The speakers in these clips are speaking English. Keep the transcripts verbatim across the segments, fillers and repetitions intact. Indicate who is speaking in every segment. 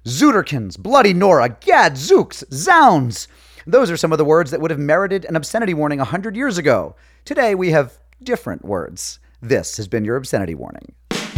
Speaker 1: Zuderkins, Bloody Nora, Gadzooks, Zounds. Those are some of the words that would have merited an obscenity warning one hundred years ago. Today we have different words. This has been your obscenity warning.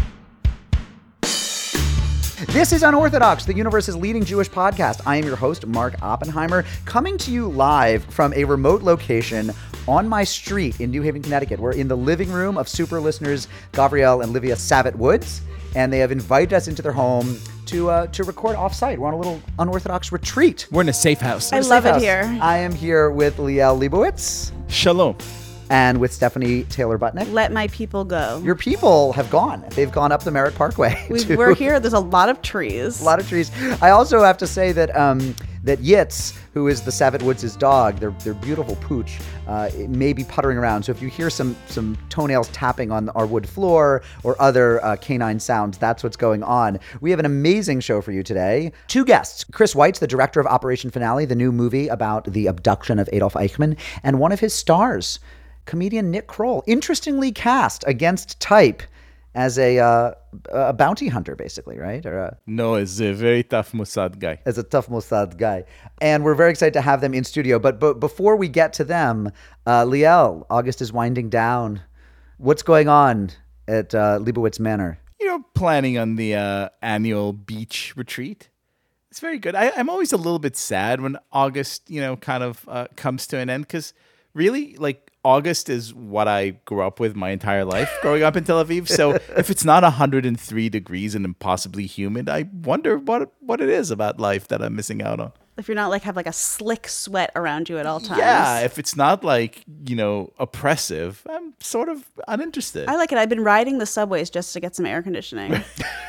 Speaker 1: This is Unorthodox, the universe's leading Jewish podcast. I am your host, Mark Oppenheimer, coming to you live from a remote location on my street in New Haven, Connecticut. We're in the living room of super listeners Gavriel and Livia Savitt Woods, and they have invited us into their home to uh, to record off-site. We're on a little unorthodox retreat.
Speaker 2: We're in a safe house.
Speaker 3: I love it here.
Speaker 1: I am here with Liel Leibowitz.
Speaker 2: Shalom.
Speaker 1: And with Stephanie Taylor-Butnick.
Speaker 3: Let my people go.
Speaker 1: Your people have gone. They've gone up the Merritt Parkway.
Speaker 3: We,
Speaker 1: to,
Speaker 3: we're here. There's a lot of trees.
Speaker 1: A lot of trees. I also have to say that um, that Yitz, who is the Savitt Woods' dog, their their beautiful pooch, uh, may be puttering around. So if you hear some some toenails tapping on our wood floor or other uh, canine sounds, that's what's going on. We have an amazing show for you today. Two guests. Chris Weitz, the director of Operation Finale, the new movie about the abduction of Adolf Eichmann, and one of his stars, comedian Nick Kroll, interestingly cast against type as a uh, a bounty hunter, basically, right? Or a,
Speaker 2: no, it's a very tough Mossad guy.
Speaker 1: As a tough Mossad guy. And we're very excited to have them in studio. But, but before we get to them, uh, Liel, August is winding down. What's going on at uh, Leibowitz Manor?
Speaker 2: You know, planning on the uh, annual beach retreat. It's very good. I, I'm always a little bit sad when August, you know, kind of uh, comes to an end because really, like, August is what I grew up with my entire life growing up in Tel Aviv. So if it's not one hundred three degrees and impossibly humid, I wonder what what it is about life that I'm missing out on.
Speaker 3: If you're not like have like a slick sweat around you at all times.
Speaker 2: Yeah, if it's not like, you know, oppressive, I'm sort of uninterested.
Speaker 3: I like it. I've been riding the subways just to get some air conditioning.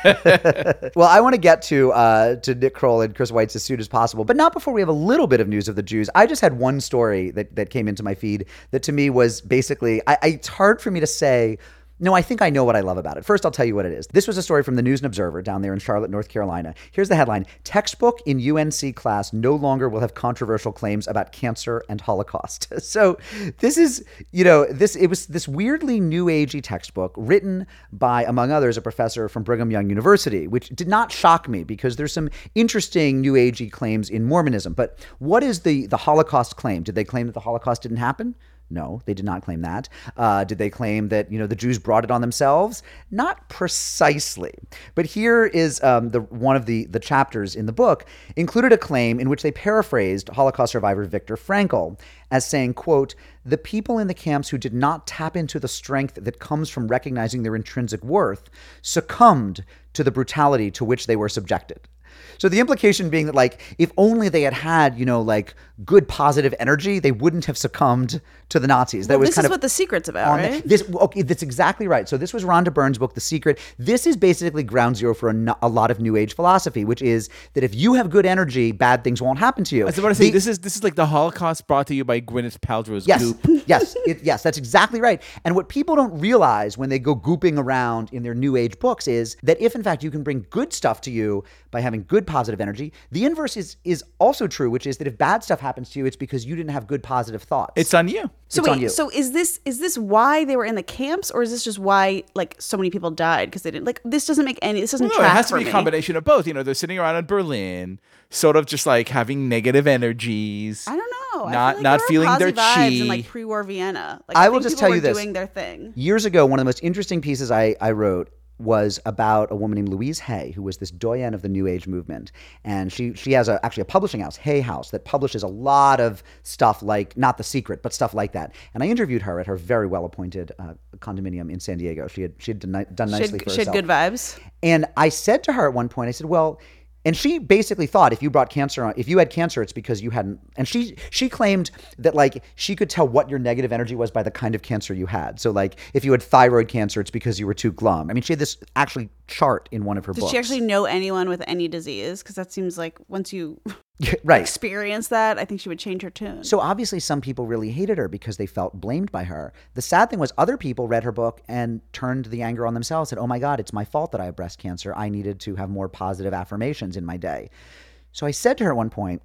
Speaker 1: Well, I want to get to uh, to Nick Kroll and Chris Weitz as soon as possible, but not before we have a little bit of news of the Jews. I just had one story that, that came into my feed that to me was basically, I, I, it's hard for me to say, no, I think I know what I love about it. First, I'll tell you what it is. This was a story from the News and Observer down there in Charlotte, North Carolina. Here's the headline. Textbook in U N C class no longer will have controversial claims about cancer and Holocaust. So this is, you know, this it was this weirdly new agey textbook written by, among others, a professor from Brigham Young University, which did not shock me because there's some interesting new agey claims in Mormonism. But what is the, the Holocaust claim? Did they claim that the Holocaust didn't happen? No, they did not claim that. Uh, did they claim that, you know, the Jews brought it on themselves? Not precisely. But here is um, the one of the, the chapters in the book included a claim in which they paraphrased Holocaust survivor Viktor Frankl as saying, quote, the people in the camps who did not tap into the strength that comes from recognizing their intrinsic worth succumbed to the brutality to which they were subjected. So the implication being that, like, if only they had had, you know, like, good positive energy, they wouldn't have succumbed to the Nazis. That
Speaker 3: well,
Speaker 1: was
Speaker 3: this
Speaker 1: kind
Speaker 3: is
Speaker 1: of
Speaker 3: what The Secret's about, right?
Speaker 1: The, this, okay, that's exactly right. So this was Rhonda Byrne's book, The Secret. This is basically ground zero for a, a lot of New Age philosophy, which is that if you have good energy, bad things won't happen to you.
Speaker 2: I was about to say, the, this is this is like the Holocaust brought to you by Gwyneth Paltrow's
Speaker 1: yes,
Speaker 2: Goop.
Speaker 1: yes, it, yes, that's exactly right. And what people don't realize when they go gooping around in their New Age books is that if, in fact, you can bring good stuff to you by having good positive energy, the inverse is is also true, which is that if bad stuff happens to you, it's because you didn't have good positive thoughts.
Speaker 2: It's on you.
Speaker 3: So
Speaker 1: it's
Speaker 3: wait,
Speaker 1: on you.
Speaker 3: so is this is this why they were in the camps, or is this just why like so many people died because they didn't like this doesn't make any this doesn't
Speaker 2: No,
Speaker 3: track
Speaker 2: it has to
Speaker 3: for
Speaker 2: be a
Speaker 3: me.
Speaker 2: combination of both. You know, they're sitting around in Berlin, sort of just like having negative energies.
Speaker 3: I don't know. I
Speaker 2: Not
Speaker 3: feel like
Speaker 2: not
Speaker 3: there were
Speaker 2: feeling their
Speaker 3: posy vibes
Speaker 2: chi.
Speaker 3: in like pre-war Vienna. Like,
Speaker 1: I
Speaker 3: I
Speaker 1: will
Speaker 3: think
Speaker 1: just
Speaker 3: people
Speaker 1: tell you
Speaker 3: were
Speaker 1: this.
Speaker 3: doing their thing.
Speaker 1: Years ago, one of the most interesting pieces I, I wrote was about a woman named Louise Hay, who was this doyen of the New Age movement. And she she has a actually a publishing house, Hay House, that publishes a lot of stuff like, not The Secret, but stuff like that. And I interviewed her at her very well-appointed uh, condominium in San Diego. She had she had done, done
Speaker 3: She
Speaker 1: nicely
Speaker 3: had,
Speaker 1: for
Speaker 3: she had
Speaker 1: herself.
Speaker 3: good vibes.
Speaker 1: And I said to her at one point, I said, well, and she basically thought if you brought cancer on, if you had cancer, it's because you hadn't. And she she claimed that like she could tell what your negative energy was by the kind of cancer you had. So like if you had thyroid cancer, it's because you were too glum. I mean, she had this actually chart in one of her
Speaker 3: Did
Speaker 1: books.
Speaker 3: she actually know anyone with any disease? Because that seems like once you
Speaker 1: right.
Speaker 3: experience that, I think she would change her tune.
Speaker 1: So obviously some people really hated her because they felt blamed by her. The sad thing was other people read her book and turned the anger on themselves, said, oh my God, it's my fault that I have breast cancer. I needed to have more positive affirmations in my day. So I said to her at one point,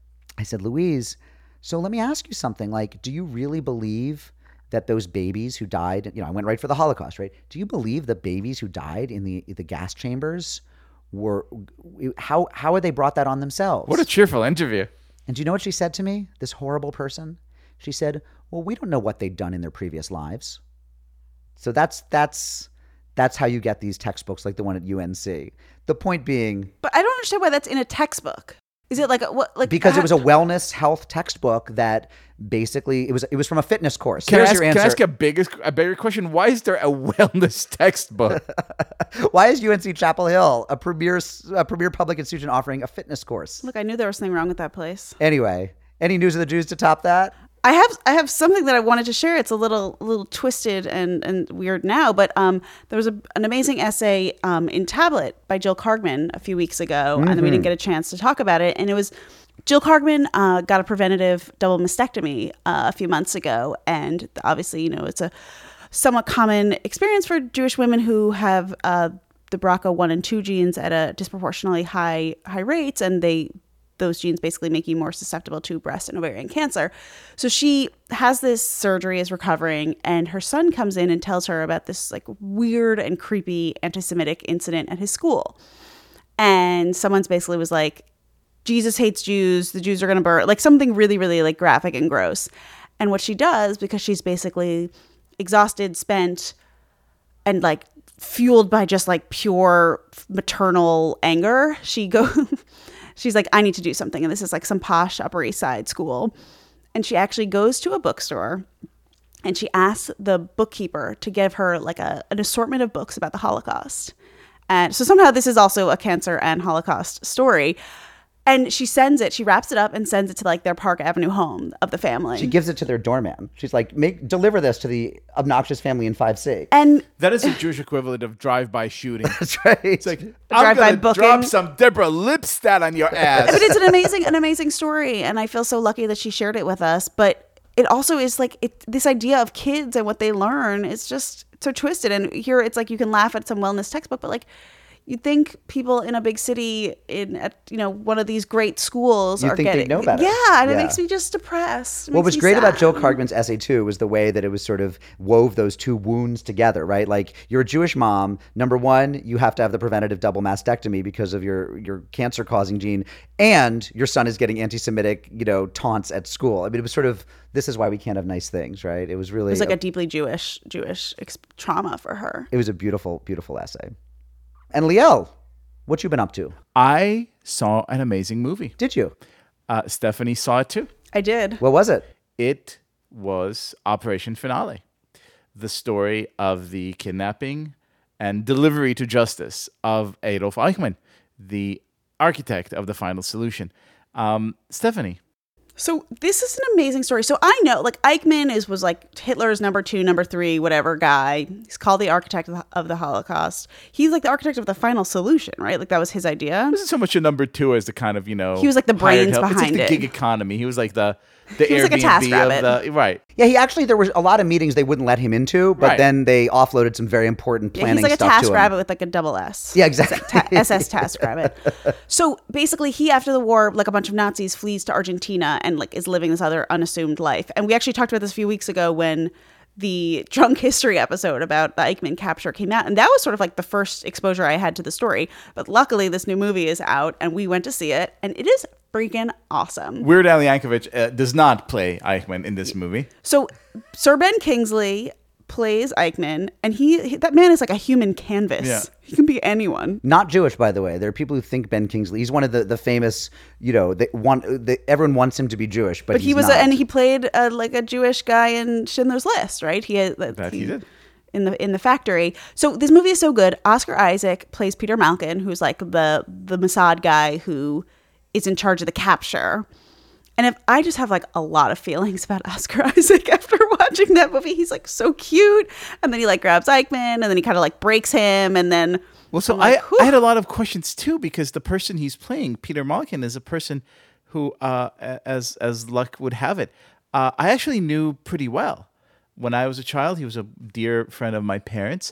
Speaker 1: I said, Louise, so let me ask you something. Like, do you really believe that those babies who died, you know, I went right for the Holocaust, right? Do you believe the babies who died in the the gas chambers were how how had they brought that on themselves?
Speaker 2: What a cheerful interview.
Speaker 1: And do you know what she said to me? This horrible person. She said, "Well, we don't know what they'd done in their previous lives." So that's that's that's how you get these textbooks like the one at U N C. The point being,
Speaker 3: But I don't understand why that's in a textbook. Is it like a, what like
Speaker 1: because
Speaker 3: how-
Speaker 1: it was a wellness health textbook that basically it was it was from a fitness course.
Speaker 2: Can I,
Speaker 1: Here's
Speaker 2: ask,
Speaker 1: your
Speaker 2: can I
Speaker 1: answer.
Speaker 2: ask a biggest, a bigger question? Why is there a wellness textbook?
Speaker 1: Why is U N C Chapel Hill a premier a premier public institution offering a fitness course?
Speaker 3: Look, I knew there was something wrong with that place.
Speaker 1: Anyway, any news of the Jews to top that?
Speaker 3: I have I have something that I wanted to share. It's a little a little twisted and, and weird now, but um, there was a, an amazing essay um, in Tablet by Jill Kargman a few weeks ago, and then we didn't get a chance to talk about it. And it was Jill Kargman uh, got a preventative double mastectomy uh, a few months ago, and obviously, you know, it's a somewhat common experience for Jewish women who have uh, the B R C A one and two genes at a disproportionately high high rates, and they those genes basically make you more susceptible to breast and ovarian cancer. So she has this surgery, is recovering, and her son comes in and tells her about this like weird and creepy anti-Semitic incident at his school. And someone's basically was like, Jesus hates Jews, the Jews are going to burn, like something really, really like graphic and gross. And what she does, because she's basically exhausted, spent, and like fueled by just like pure maternal anger, she goes... She's like, I need to do something. And this is like some posh Upper East Side school. And she actually goes to a bookstore and she asks the bookkeeper to give her like a, an assortment of books about the Holocaust. And so somehow this is also a cancer and Holocaust story. And she sends it, she wraps it up and sends it to like their Park Avenue home of the family.
Speaker 1: She gives it to their doorman. She's like, "Make deliver this to the obnoxious family in five C."
Speaker 3: And
Speaker 2: That is the Jewish equivalent of drive-by shooting.
Speaker 1: That's right.
Speaker 2: It's like,
Speaker 3: drive-by
Speaker 2: I'm going to
Speaker 3: booking.
Speaker 2: drop some Deborah Lipstadt on your ass.
Speaker 3: but it's an amazing, an amazing story. And I feel so lucky that she shared it with us. But it also is like it, this idea of kids and what they learn is just so twisted. And here it's like you can laugh at some wellness textbook, but like you'd think people in a big city in at you know one of these great schools
Speaker 1: You'd
Speaker 3: are
Speaker 1: think they'd
Speaker 3: getting
Speaker 1: know better.
Speaker 3: Yeah, and
Speaker 1: Yeah.
Speaker 3: it makes me just depressed. It
Speaker 1: What
Speaker 3: makes
Speaker 1: was
Speaker 3: me
Speaker 1: great about
Speaker 3: sad.
Speaker 1: Jill Kargman's essay too was the way that it was sort of wove those two wounds together, right? Like you're a Jewish mom. Number one, you have to have the preventative double mastectomy because of your your cancer causing gene, and your son is getting anti-Semitic, you know, taunts at school. I mean, it was sort of this is why we can't have nice things, right? It was really
Speaker 3: It was like a deeply Jewish Jewish ex- trauma for her.
Speaker 1: it was a beautiful, beautiful essay. And Liel, what you been up to?
Speaker 2: I saw an amazing movie.
Speaker 1: Did you?
Speaker 2: Uh, Stephanie saw it too.
Speaker 3: I did.
Speaker 1: What was it?
Speaker 2: It was Operation Finale, the story of the kidnapping and delivery to justice of Adolf Eichmann, the architect of the final solution. Um, Stephanie.
Speaker 3: So this is an amazing story. So I know, like Eichmann is was like Hitler's number two, number three, whatever guy. He's called the architect of the, of the Holocaust. He's like the architect of the final solution, right? Like that was his idea.
Speaker 2: It wasn't so much a number two as the kind of, you know...
Speaker 3: He was like the
Speaker 2: hired
Speaker 3: brains
Speaker 2: help.
Speaker 3: behind
Speaker 2: It's like
Speaker 3: it.
Speaker 2: the gig economy. He was like the, the
Speaker 3: He was
Speaker 2: Airbnb
Speaker 3: like a task rabbit.
Speaker 2: of the... Right.
Speaker 1: Yeah, he actually there was a lot of meetings they wouldn't let him into, but
Speaker 2: Right.
Speaker 1: then they offloaded some very important
Speaker 3: Yeah,
Speaker 1: planning
Speaker 3: he's like a
Speaker 1: stuff
Speaker 3: task
Speaker 1: to him.
Speaker 3: rabbit with like a double S.
Speaker 1: Yeah, exactly.
Speaker 3: Ta- S S task rabbit. So basically, he after the war, like a bunch of Nazis, flees to Argentina and like is living this other unassumed life. And we actually talked about this a few weeks ago when the Drunk History episode about the Eichmann capture came out, and that was sort of like the first exposure I had to the story. But luckily, this new movie is out, and we went to see it, and it is freaking awesome.
Speaker 2: Weird Al Yankovic uh, does not play Eichmann in this movie.
Speaker 3: So Sir Ben Kingsley plays Eichmann, and he, he that man is like a human canvas.
Speaker 2: Yeah.
Speaker 3: He can be anyone.
Speaker 1: Not Jewish, by the way. There are people who think Ben Kingsley. He's one of the, the famous, you know, they want the, everyone wants him to be Jewish, but,
Speaker 3: But he
Speaker 1: he's
Speaker 3: was,
Speaker 1: not.
Speaker 3: a, and he played a, like a Jewish guy in Schindler's List, right? He had
Speaker 2: That he did.
Speaker 3: in the in the factory. So this movie is so good. Oscar Isaac plays Peter Malkin, who's like the the Mossad guy who is in charge of the capture. And if I just have like a lot of feelings about Oscar Isaac after watching that movie, he's like so cute, and then he like grabs Eichmann, and then he kind of like breaks him, and then
Speaker 2: Well, so
Speaker 3: I'm like,
Speaker 2: I,
Speaker 3: whew.
Speaker 2: I had a lot of questions too, because the person he's playing, Peter Malkin, is a person who, uh, a- as as luck would have it, uh, I actually knew pretty well. When I was a child, he was a dear friend of my parents.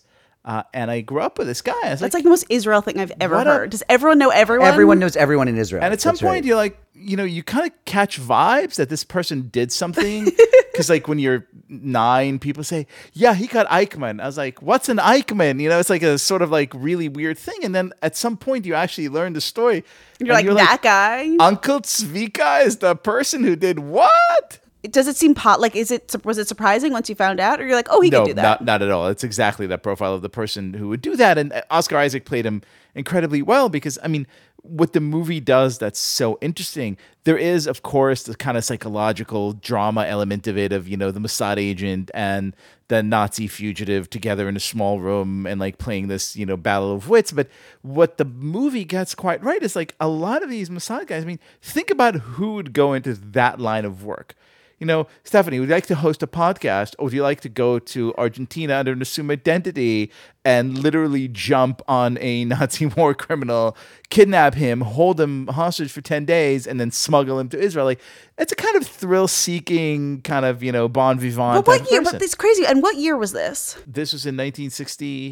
Speaker 2: Uh, and I grew up with this guy. I was
Speaker 3: That's
Speaker 2: like,
Speaker 3: like the most Israel thing I've ever
Speaker 2: What a-
Speaker 3: heard. Does everyone know everyone?
Speaker 1: Everyone knows everyone in Israel.
Speaker 2: and at some
Speaker 1: That's
Speaker 2: point,
Speaker 1: right.
Speaker 2: you're like, you know, you kind of catch vibes that this person did something. Because like when you're nine, people say, yeah, he got Eichmann. I was like, what's an Eichmann? You know, it's like a sort of like really weird thing. And then at some point, you actually learn the story.
Speaker 3: You're like,
Speaker 2: and
Speaker 3: that guy?
Speaker 2: Uncle Zvika is the person who did what?
Speaker 3: Does it seem pot? Like, is it was it surprising once you found out, or you're like, oh, he
Speaker 2: no,
Speaker 3: could do that?
Speaker 2: not not at all. It's exactly that profile of the person who would do that. And Oscar Isaac played him incredibly well because, I mean, what the movie does that's so interesting, there is, of course, the kind of psychological drama element of it, of, you know, the Mossad agent and the Nazi fugitive together in a small room and like playing this, you know, battle of wits. But what the movie gets quite right is like a lot of these Mossad guys, I mean, think about who would go into that line of work. You know, Stephanie, would you like to host a podcast, or would you like to go to Argentina under an assumed identity and literally jump on a Nazi war criminal, kidnap him, hold him hostage for ten days, and then smuggle him to Israel? Like, it's a kind of thrill-seeking kind of, you know, bon vivant.
Speaker 3: But what
Speaker 2: type of
Speaker 3: year?
Speaker 2: person.
Speaker 3: But it's crazy. And what year was this?
Speaker 2: This was in nineteen sixty.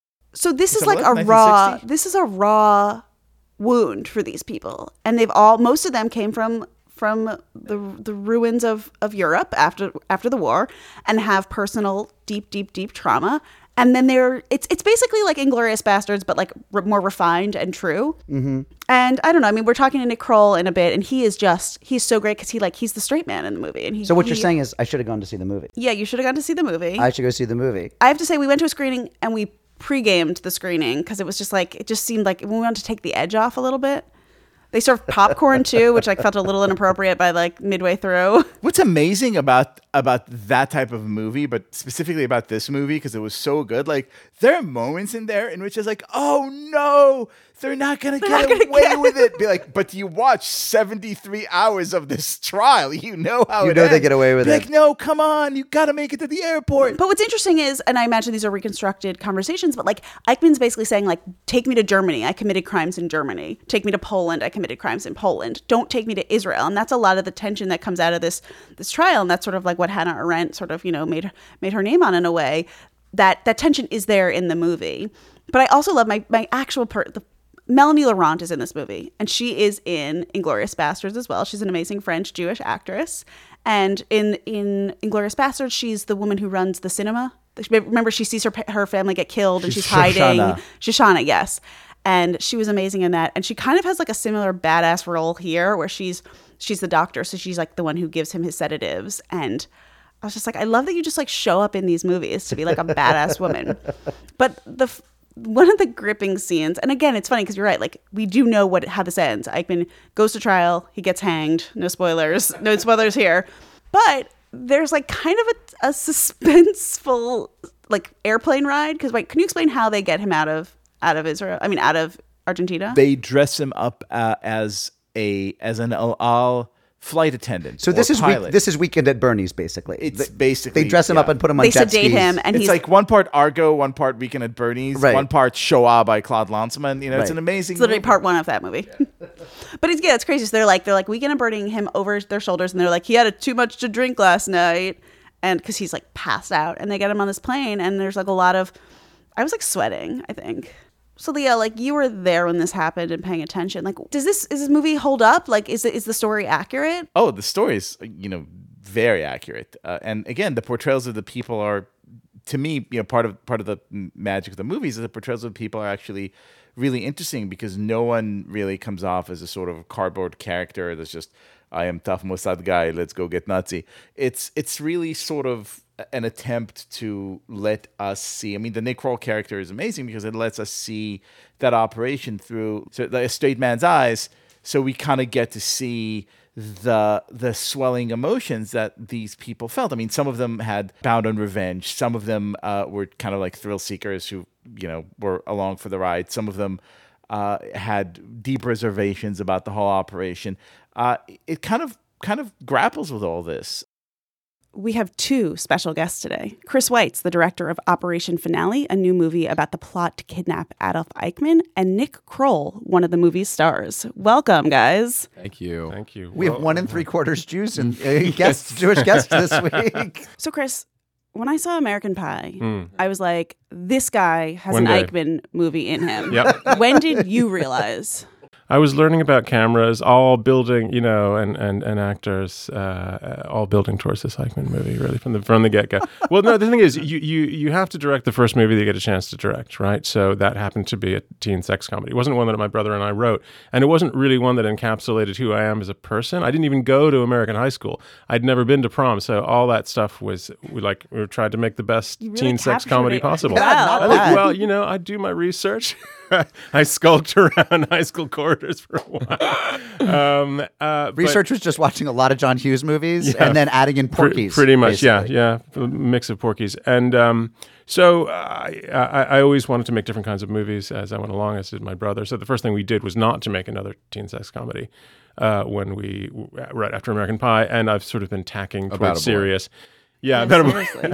Speaker 3: So this is
Speaker 2: So
Speaker 3: like
Speaker 2: what,
Speaker 3: a raw.
Speaker 2: nineteen sixty?
Speaker 3: This is a raw wound for these people, and they've all. Most of them came from from the the ruins of of Europe after after the war, and have personal deep deep deep trauma. And then they're it's it's basically like Inglourious Bastards, but like re- more refined and true. Mm-hmm. And I don't know. I mean, we're talking to Nick Kroll in a bit, and he is just he's so great because he like he's the straight man in the movie. And he,
Speaker 1: So what you're
Speaker 3: he-
Speaker 1: saying is I should have gone to see the movie.
Speaker 3: Yeah, you should have gone to see the movie.
Speaker 1: I should go see the movie.
Speaker 3: I have to say, we went to a screening and we pre-gamed the screening because it was just like it just seemed like we wanted to take the edge off a little bit. They served popcorn too, which I felt a little inappropriate by like midway through.
Speaker 2: What's amazing about about that type of movie, but specifically about this movie, because it was so good, like there are moments in there in which it's like, oh no, they're not gonna
Speaker 3: They're
Speaker 2: get
Speaker 3: not gonna
Speaker 2: away
Speaker 3: get-
Speaker 2: with it. Be like, but you watch seventy-three hours of this trial, you know how
Speaker 1: You
Speaker 2: it
Speaker 1: know they
Speaker 2: ends.
Speaker 1: get away with
Speaker 2: Be
Speaker 1: it.
Speaker 2: Like, no, come on, you gotta make it to the airport.
Speaker 3: But what's interesting is, and I imagine these are reconstructed conversations, but like Eichmann's basically saying like, take me to Germany. I committed crimes in Germany. Take me to Poland. I committed crimes in Poland. Don't take me to Israel. And that's a lot of the tension that comes out of this this trial. And that's sort of like what Hannah Arendt sort of, you know, made made her name on in a way. That that tension is there in the movie. But I also love my my actual per the Melanie Laurent is in this movie, and she is in Inglourious Bastards as well. She's an amazing French Jewish actress, and in in Inglourious Bastards, she's the woman who runs the cinema. Remember, she sees her her family get killed, and
Speaker 1: She's
Speaker 3: she's hiding.
Speaker 1: Shoshana.
Speaker 3: Shoshana, yes, and she was amazing in that. And she kind of has like a similar badass role here, where she's she's the doctor, so she's like the one who gives him his sedatives. And I was just like, I love that you just like show up in these movies to be like a badass woman. But the one of the gripping scenes, and again, it's funny because you're right. Like we do know what how this ends. Eichmann goes to trial. He gets hanged. No spoilers. No spoilers here. But there's like kind of a, a suspenseful like airplane ride. Because wait, can you explain how they get him out of out of Israel? I mean, out of Argentina.
Speaker 2: They dress him up uh, as a as an El Al flight attendant.
Speaker 1: So this
Speaker 2: or
Speaker 1: is
Speaker 2: pilot.
Speaker 1: week, this is Weekend at Bernie's basically.
Speaker 2: It's
Speaker 1: They-
Speaker 2: basically
Speaker 1: they dress him
Speaker 2: yeah.
Speaker 1: up and put him on
Speaker 3: They
Speaker 1: jet
Speaker 3: sedate
Speaker 1: skis.
Speaker 3: him, and
Speaker 2: It's
Speaker 3: he's
Speaker 2: like one part Argo, one part Weekend at Bernie's,
Speaker 1: Right.
Speaker 2: one part Shoah by Claude Lanzmann. You know, it's
Speaker 1: Right.
Speaker 2: an amazing.
Speaker 3: It's literally
Speaker 2: movie.
Speaker 3: part one of that movie. But it's yeah, it's crazy. So they're like they're like weekend and burning him over their shoulders, and they're like he had a, too much to drink last night, and because he's like passed out, and they get him on this plane, and there's like a lot of, I was like sweating, I think. So Leah, like you were there when this happened and paying attention. Like, does this is this movie hold up? Like, is it is the story accurate?
Speaker 2: Oh, the story is, you know, very accurate. Uh, and again, the portrayals of the people are, to me, you know, part of part of the magic of the movies is the portrayals of the people are actually really interesting because no one really comes off as a sort of cardboard character that's just, I am tough Mossad guy, let's go get Nazi. It's it's really sort of an attempt to let us see. I mean, the Nick Kroll character is amazing because it lets us see that operation through so, a straight man's eyes. So we kind of get to see the the swelling emotions that these people felt. I mean, some of them had bound on revenge. Some of them uh, were kind of like thrill seekers who, you know, were along for the ride. Some of them uh, had deep reservations about the whole operation. Uh, it kind of kind of grapples with all this.
Speaker 3: We have two special guests today. Chris Weitz, the director of Operation Finale, a new movie about the plot to kidnap Adolf Eichmann, and Nick Kroll, one of the movie's stars. Welcome, guys.
Speaker 4: Thank you. Thank you.
Speaker 1: We have one and three quarters Jews and uh, guests, Jewish guests this week.
Speaker 3: So, Chris, when I saw American Pie, mm. I was like, this guy has
Speaker 4: One
Speaker 3: an
Speaker 4: day.
Speaker 3: Eichmann movie in him.
Speaker 4: Yep.
Speaker 3: When did you realize?
Speaker 4: I was learning about cameras, all building, you know, and and, and actors, uh, all building towards this Eichmann movie, really from the from the get go. Well, no, the thing is, you, you you have to direct the first movie that you get a chance to direct, right? So that happened to be a teen sex comedy. It wasn't one that my brother and I wrote, and it wasn't really one that encapsulated who I am as a person. I didn't even go to American high school. I'd never been to prom, so all that stuff was we like we tried to make the best
Speaker 3: really
Speaker 4: teen sex comedy
Speaker 3: it.
Speaker 4: possible.
Speaker 3: Wow.
Speaker 1: Not
Speaker 4: I
Speaker 1: bad.
Speaker 4: think, well, you know, I do my research. I skulked around high school corridors for a while. Um, uh,
Speaker 1: Research was just watching a lot of John Hughes movies
Speaker 4: Yeah.
Speaker 1: and then adding in
Speaker 4: Pre-
Speaker 1: Porky's.
Speaker 4: pretty much,
Speaker 1: basically.
Speaker 4: yeah, yeah, a mix of Porky's. And um, so uh, I, I always wanted to make different kinds of movies as I went along, as did my brother. So the first thing we did was not to make another teen sex comedy uh, when we, right after American Pie, and I've sort of been tacking
Speaker 5: About a
Speaker 4: towards
Speaker 5: Boy.
Speaker 4: serious. Yeah,
Speaker 3: Yeah,
Speaker 4: better.
Speaker 3: seriously.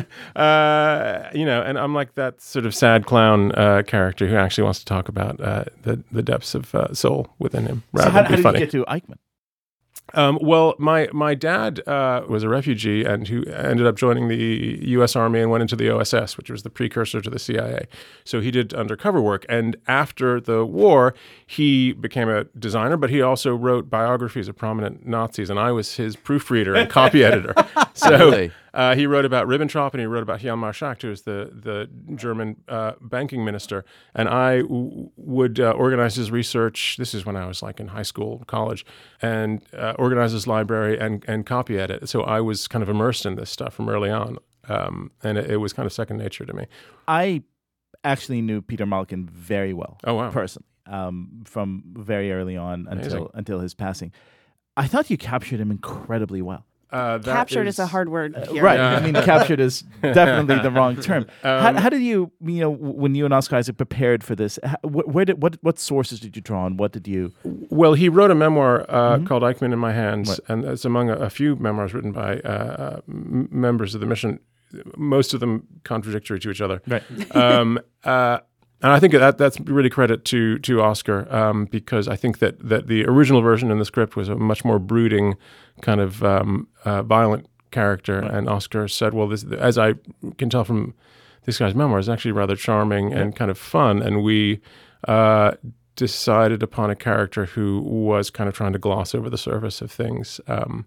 Speaker 4: uh, you know, and I'm like that sort of sad clown uh, character who actually wants to talk about uh, the the depths of uh, soul within him, rather
Speaker 2: So how,
Speaker 4: than
Speaker 2: how
Speaker 4: be
Speaker 2: did
Speaker 4: funny.
Speaker 2: you get to Eichmann?
Speaker 4: Um, well, my my dad uh, was a refugee and who ended up joining the U S Army and went into the O S S, which was the precursor to the C I A. So he did undercover work. And after the war, he became a designer, but he also wrote biographies of prominent Nazis, and I was his proofreader and copy editor. So
Speaker 5: Really?
Speaker 4: uh, he wrote about Ribbentrop and he wrote about Hjalmar Schacht, who was the, the German uh, banking minister. And I w- would uh, organize his research. This is when I was like in high school, college, and uh, organize his library and, and copy edit. So I was kind of immersed in this stuff from early on. Um, and it, it was kind of second nature to me.
Speaker 2: I actually knew Peter Malkin very well.
Speaker 4: Oh, wow.
Speaker 2: Personally, um, from very early on
Speaker 4: Amazing.
Speaker 2: until until his passing. I thought you captured him incredibly well.
Speaker 4: Uh, that
Speaker 3: Captured is, a hard word here.
Speaker 2: Right.
Speaker 4: Yeah.
Speaker 2: I mean, captured is definitely the wrong term.
Speaker 4: Um,
Speaker 2: how, how did you, you know, when you and Oscar Isaac prepared for this, how, wh- where did what what sources did you draw on? What did you?
Speaker 4: Well, he wrote a memoir uh,
Speaker 2: Mm-hmm.
Speaker 4: called Eichmann in My Hands,
Speaker 2: Right.
Speaker 4: and it's among a, a few memoirs written by uh, uh, m- members of the mission, most of them contradictory to each other.
Speaker 2: Right.
Speaker 4: um, uh, and I think that that's really credit to to Oscar um, because I think that that the original version in the script was a much more brooding, kind of um, uh, violent character,
Speaker 2: Right.
Speaker 4: and Oscar said, "Well, this, as I can tell from this guy's memoir, is actually rather charming and kind of fun," and we. Uh, decided upon a character who was kind of trying to gloss over the surface of things um,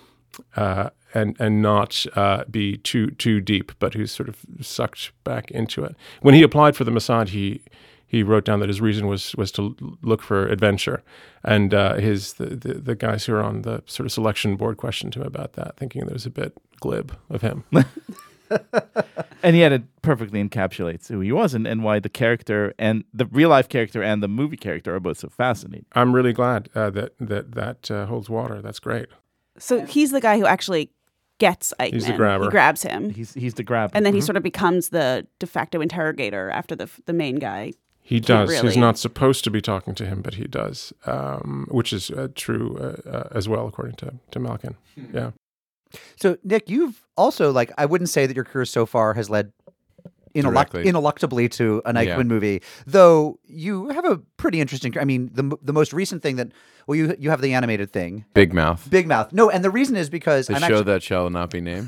Speaker 4: uh, and and not uh, be too too deep, but who's sort of sucked back into it. When he applied for the Mossad, he he wrote down that his reason was was to l- look for adventure, and uh, his the, the the guys who are on the sort of selection board questioned him about that, thinking that it was a bit glib of him.
Speaker 2: And yet, it perfectly encapsulates who he was and, and why the character and the real life character and the movie character are both so fascinating.
Speaker 4: I'm really glad uh, that that that uh, holds water. That's great.
Speaker 3: So he's the guy who actually gets Eichmann.
Speaker 4: He's the grabber.
Speaker 3: He grabs him.
Speaker 2: He's he's the grab.
Speaker 3: And then he sort of becomes the de facto interrogator after the the main guy.
Speaker 4: He
Speaker 3: Can't
Speaker 4: does. He's
Speaker 3: really.
Speaker 4: not supposed to be talking to him, but he does, um, which is uh, true uh, uh, as well, according to, to Malkin. Yeah.
Speaker 1: So, Nick, you've also, like, I wouldn't say that your career so far has led ineluct-
Speaker 5: Directly.
Speaker 1: ineluctably to an Eichmann
Speaker 5: Yeah.
Speaker 1: movie, though you have a pretty interesting, I mean, the the most recent thing that, well, you you have the animated thing,
Speaker 5: Big Mouth.
Speaker 1: Big Mouth. No, and the reason is because
Speaker 5: The
Speaker 1: I'm
Speaker 5: show
Speaker 1: actually,
Speaker 5: that shall not be named.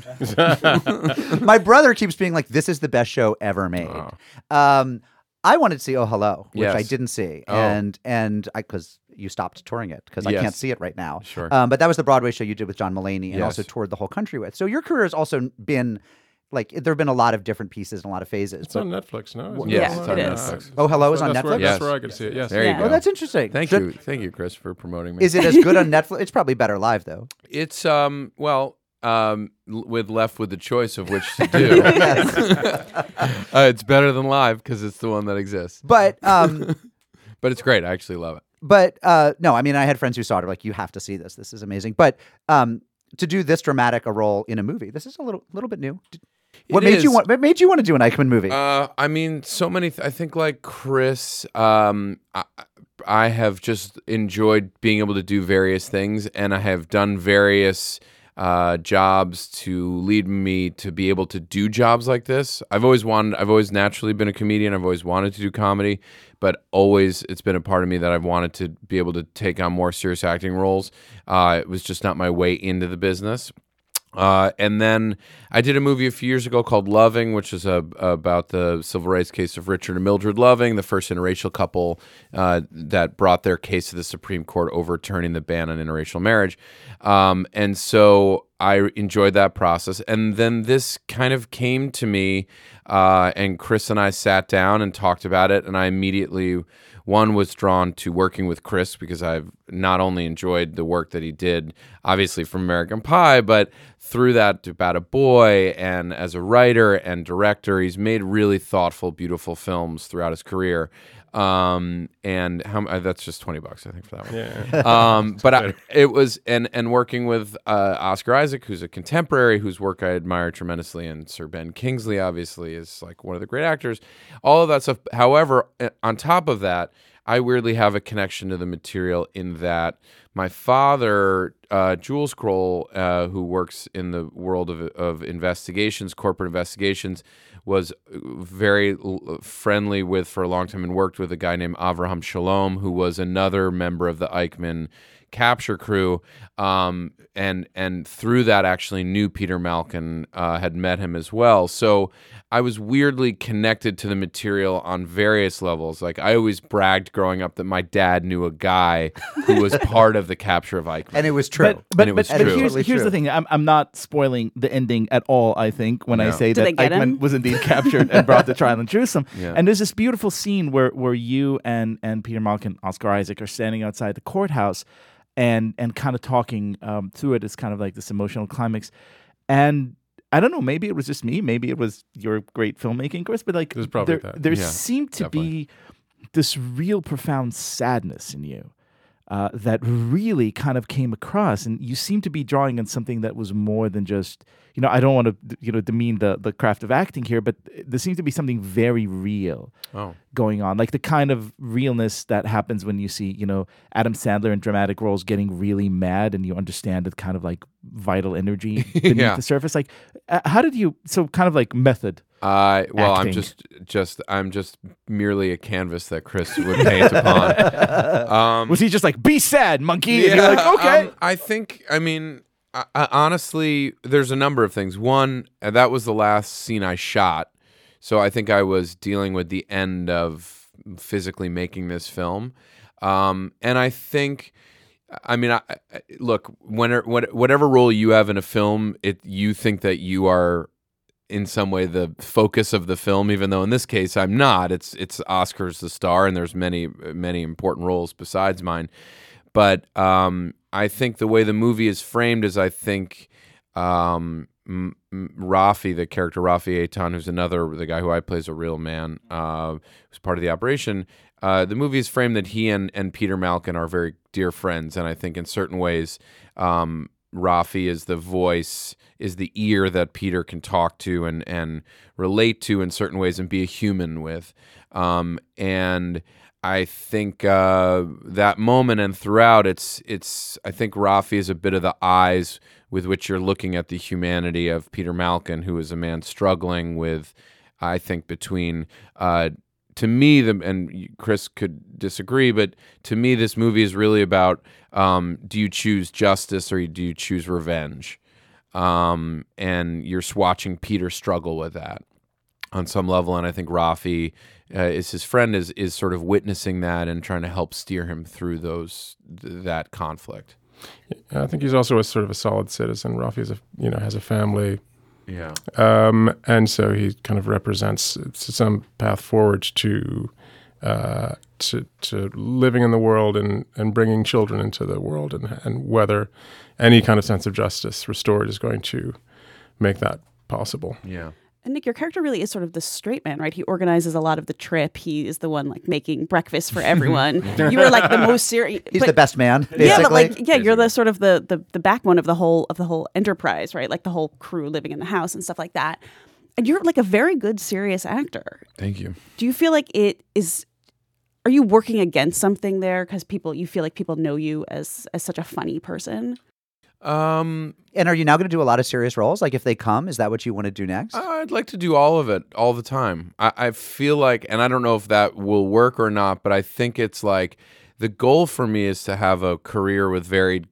Speaker 1: my brother keeps being like, this is the best show ever made.
Speaker 5: Oh.
Speaker 1: Um, I wanted to see Oh Hello, which I
Speaker 5: Yes.
Speaker 1: didn't see,
Speaker 5: Oh.
Speaker 1: and and I because you stopped touring it because I
Speaker 5: Yes.
Speaker 1: can't see it right now.
Speaker 5: Sure.
Speaker 1: Um, but that was the Broadway show you did with John Mulaney, and
Speaker 5: Yes.
Speaker 1: also toured the whole country with. So your career has also been like there have been a lot of different pieces and a lot of phases.
Speaker 4: It's
Speaker 1: but-
Speaker 4: on Netflix, no? Isn't
Speaker 5: Yes,
Speaker 3: Yeah,
Speaker 5: it's on
Speaker 3: it is.
Speaker 5: Netflix.
Speaker 1: Oh Hello is
Speaker 4: So
Speaker 1: on
Speaker 4: that's Where,
Speaker 1: Netflix.
Speaker 4: that's
Speaker 5: Yes.
Speaker 4: where I could see it, yes.
Speaker 5: There
Speaker 3: Yeah.
Speaker 5: you go.
Speaker 1: Oh, that's interesting.
Speaker 5: Thank
Speaker 1: Should-
Speaker 5: you, thank you, Chris, for promoting me.
Speaker 1: Is it as good on Netflix? It's probably better live though.
Speaker 5: It's um well um l- with left with the choice of which to do.
Speaker 1: Yes.
Speaker 5: uh, it's better than live because it's the one that exists.
Speaker 1: But um,
Speaker 5: But it's great. I actually love it.
Speaker 1: but uh, no, I mean I had friends who saw it like you have to see this. This is amazing. But um, to do this dramatic a role in a movie, this is a little little bit new. Did- What
Speaker 5: It
Speaker 1: made you
Speaker 5: is.
Speaker 1: want? What made you want to do an Eichmann movie?
Speaker 5: Uh, I mean, so many. Th- I think like Chris, um, I, I have just enjoyed being able to do various things, and I have done various uh, jobs to lead me to be able to do jobs like this. I've always wanted. I've always naturally been a comedian. I've always wanted to do comedy, but always it's been a part of me that I've wanted to be able to take on more serious acting roles. Uh, it was just not my way into the business. Uh, and then I did a movie a few years ago called Loving, which is a, about the civil rights case of Richard and Mildred Loving, the first interracial couple uh, that brought their case to the Supreme Court overturning the ban on interracial marriage. Um, and so I enjoyed that process. And then this kind of came to me, uh, and Chris and I sat down and talked about it, and I immediately... One, was drawn to working with Chris because I've not only enjoyed the work that he did, obviously from American Pie, but through that to About a Boy, and as a writer and director, he's made really thoughtful, beautiful films throughout his career. Um, and how uh, that's just twenty bucks, I think, for that one.
Speaker 4: Yeah.
Speaker 5: Um, but I, it was and and working with uh, Oscar Isaac, who's a contemporary, whose work I admire tremendously, and Sir Ben Kingsley, obviously, is like one of the great actors. All of that stuff. However, on top of that, I weirdly have a connection to the material in that my father, uh, Jules Kroll, uh, who works in the world of, of investigations, corporate investigations, was very friendly with for a long time and worked with a guy named Avraham Shalom, who was another member of the Eichmann capture crew, um, and and through that actually knew Peter Malkin, uh, had met him as well. So I was weirdly connected to the material on various levels. Like I always bragged growing up that my dad knew a guy who was part of the capture of Eichmann.
Speaker 1: And it was true.
Speaker 6: But but,
Speaker 5: it
Speaker 6: but,
Speaker 5: was
Speaker 6: but
Speaker 5: true.
Speaker 6: here's,
Speaker 1: Totally
Speaker 6: here's
Speaker 1: true.
Speaker 6: the thing. I'm, I'm not spoiling the ending at all, I think, when I
Speaker 5: No.
Speaker 6: say
Speaker 3: Did they
Speaker 6: that
Speaker 3: get
Speaker 6: Eichmann
Speaker 3: him?
Speaker 6: was indeed captured and brought to trial in Jerusalem.
Speaker 5: Yeah.
Speaker 6: And there's this beautiful scene where, where you and, and Peter Malkin, Oscar Isaac, are standing outside the courthouse and and kind of talking um, through it. It's kind of like this emotional climax. And I don't know, maybe it was just me, maybe it was your great filmmaking, Chris, but like
Speaker 4: It was probably
Speaker 6: there,
Speaker 4: that.
Speaker 6: there
Speaker 5: Yeah,
Speaker 6: seemed to
Speaker 5: definitely.
Speaker 6: be this real profound sadness in you uh, that really kind of came across, and you seem to be drawing on something that was more than just, you know, I don't want to, you know, demean the, the craft of acting here, but there seems to be something very real
Speaker 5: Oh.
Speaker 6: going on, like the kind of realness that happens when you see, you know, Adam Sandler in dramatic roles getting really mad, and you understand the kind of like vital energy beneath
Speaker 5: Yeah.
Speaker 6: the surface. Like, uh, how did you? So, kind of like method.
Speaker 5: Uh, well, I'm
Speaker 6: Acting.
Speaker 5: just, just, I'm just merely a canvas that Chris would paint upon. Um,
Speaker 6: Was he just like, "Be sad, monkey"? And you're like, okay.
Speaker 5: um, I think, I mean, I, I, honestly, there's a number of things. One, uh, that was the last scene I shot, so I think I was dealing with the end of physically making this film, um, and I think. I mean, I, I, look, when, whatever role you have in a film, it you think that you are in some way the focus of the film, even though in this case I'm not. It's it's Oscar's the star, and there's many many important roles besides mine. But um, I think the way the movie is framed is, I think um, M- M- Rafi, the character Rafi Eitan, who's another the guy who I play is a real man, uh, who's part of the operation. Uh, the movie is framed that he and, and Peter Malkin are very dear friends, and I think in certain ways, um, Rafi is the voice, is the ear that Peter can talk to and and relate to in certain ways and be a human with. Um, and I think uh, that moment and throughout, it's it's. I think Rafi is a bit of the eyes with which you're looking at the humanity of Peter Malkin, who is a man struggling with, I think, between. Uh, To me, the, and Chris could disagree, but to me, this movie is really about: um, do you choose justice or do you choose revenge? Um, and you're watching Peter struggle with that on some level, and I think Rafi uh, is his friend, is is sort of witnessing that and trying to help steer him through those th- that conflict.
Speaker 4: I think he's also a sort of a solid citizen. Rafi is a, you know, has a family.
Speaker 5: Yeah.
Speaker 4: Um, and so he kind of represents some path forward to, uh, to to living in the world and, and bringing children into the world, and and whether any kind of sense of justice restored is going to make that possible.
Speaker 5: Yeah.
Speaker 3: And Nick, your character really is sort of the straight man, right? He organizes a lot of the trip. He is the one like making breakfast for everyone. You are like the most serious.
Speaker 1: He's the best man, basically.
Speaker 3: Yeah, but like, yeah, you're the sort of the, the the backbone of the whole of the whole enterprise, right? Like the whole crew living in the house and stuff like that. And you're like a very good serious actor.
Speaker 5: Thank you.
Speaker 3: Do you feel like it is? Are you working against something there because people? You feel like people know you as as such a funny person?
Speaker 5: Um,
Speaker 1: And are you now going to do a lot of serious roles? Like if they come, is that what you want to do next?
Speaker 5: I'd like to do all of it all the time. I, I feel like, and I don't know if that will work or not, but I think it's like the goal for me is to have a career with varied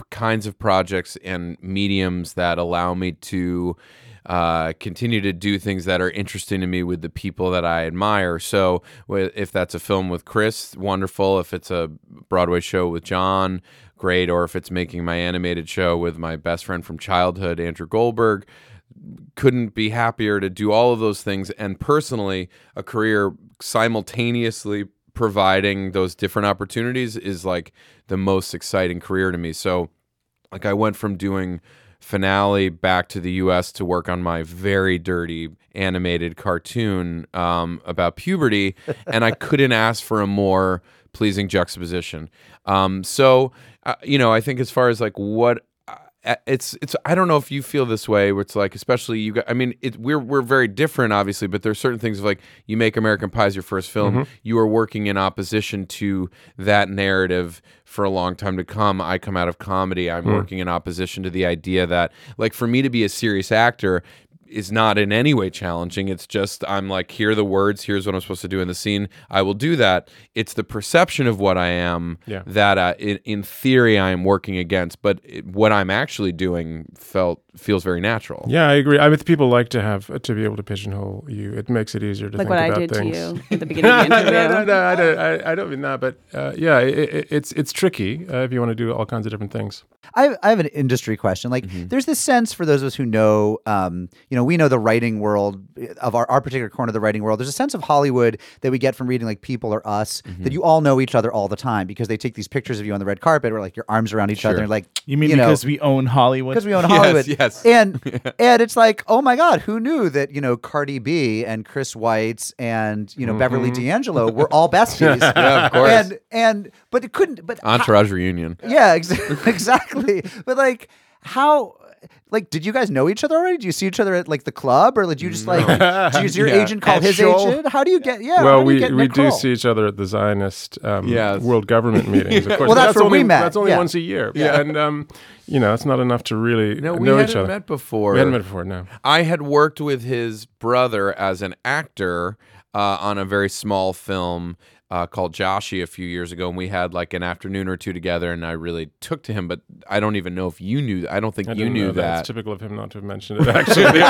Speaker 5: kinds of projects and mediums that allow me to uh, continue to do things that are interesting to me with the people that I admire. So wi- if that's a film with Chris, wonderful. If it's a Broadway show with John, great. Or if it's making my animated show with my best friend from childhood, Andrew Goldberg, couldn't be happier to do all of those things. And personally, a career simultaneously providing those different opportunities is like the most exciting career to me. So like I went from doing Finale back to the U S to work on my very dirty animated cartoon um, about puberty, and I couldn't ask for a more pleasing juxtaposition. Um, so, uh, you know, I think as far as like what uh, it's it's I don't know if you feel this way, where it's like, especially you got, I mean, it, we're we're very different, obviously, but there's certain things of like, you make American Pie as your first film,
Speaker 4: Mm-hmm.
Speaker 5: you are working in opposition to that narrative for a long time to come. I come out of comedy. I'm
Speaker 4: Mm.
Speaker 5: working in opposition to the idea that, like, for me to be a serious actor is not in any way challenging. It's just, I'm like, here are the words, here's what I'm supposed to do in the scene. I will do that. It's the perception of what I am
Speaker 4: Yeah.
Speaker 5: that uh, in, in theory I am working against, but it, what I'm actually doing felt feels very natural.
Speaker 4: Yeah, I agree. I mean, people like to have to be able to pigeonhole you. It makes it easier to
Speaker 3: Like
Speaker 4: think
Speaker 3: what I
Speaker 4: about
Speaker 3: did
Speaker 4: things.
Speaker 3: to you at the beginning of the
Speaker 4: no,
Speaker 3: interview.
Speaker 4: no, no, I don't. I, I don't mean that, but uh, yeah, it, it, it's it's tricky uh, if you want to do all kinds of different things.
Speaker 1: I, I have an industry question. Like, there's this sense for those of us who know, um, you know, we know the writing world of our, our particular corner of the writing world. There's a sense of Hollywood that we get from reading like People or Us, that you all know each other all the time because they take these pictures of you on the red carpet where like your arms around each other, and like
Speaker 6: You mean
Speaker 1: know,
Speaker 6: because we own Hollywood?
Speaker 1: because we own
Speaker 5: Yes,
Speaker 1: Hollywood.
Speaker 5: yes.
Speaker 1: And and it's like, oh my God, who knew that, you know, Cardi B and Chris Weitz and, you know, Beverly D'Angelo were all besties.
Speaker 5: Yeah, of course.
Speaker 1: And and but it couldn't but
Speaker 5: Entourage reunion.
Speaker 1: yeah, ex- exactly. But like how like did you guys know each other already? Do you see each other at like the club, or did you just like does your
Speaker 5: Yeah.
Speaker 1: agent call
Speaker 5: At
Speaker 1: his
Speaker 5: Shoal.
Speaker 1: agent? How do you get yeah? how
Speaker 4: well,
Speaker 1: do you
Speaker 4: we,
Speaker 1: get
Speaker 4: we
Speaker 1: Nick
Speaker 4: do
Speaker 1: Kroll?
Speaker 4: see each other at the Zionist um,
Speaker 5: Yes.
Speaker 4: World Government meetings. Of course,
Speaker 1: Well,
Speaker 4: but
Speaker 1: that's where
Speaker 4: only,
Speaker 1: we met.
Speaker 4: That's only
Speaker 1: Yeah.
Speaker 4: once a year. Yeah, and um, you know, it's not enough to really
Speaker 5: No, we
Speaker 4: know
Speaker 5: hadn't
Speaker 4: each other.
Speaker 5: met before.
Speaker 4: We hadn't met before. No.
Speaker 5: I had worked with his brother as an actor uh, on a very small film uh, called Joshi a few years ago, and we had like an afternoon or two together, and I really took to him. But I don't even know if you knew. I don't think
Speaker 4: I
Speaker 5: you
Speaker 4: didn't
Speaker 5: knew
Speaker 4: know
Speaker 5: that.
Speaker 4: It's typical of him not to have mentioned it. Actually,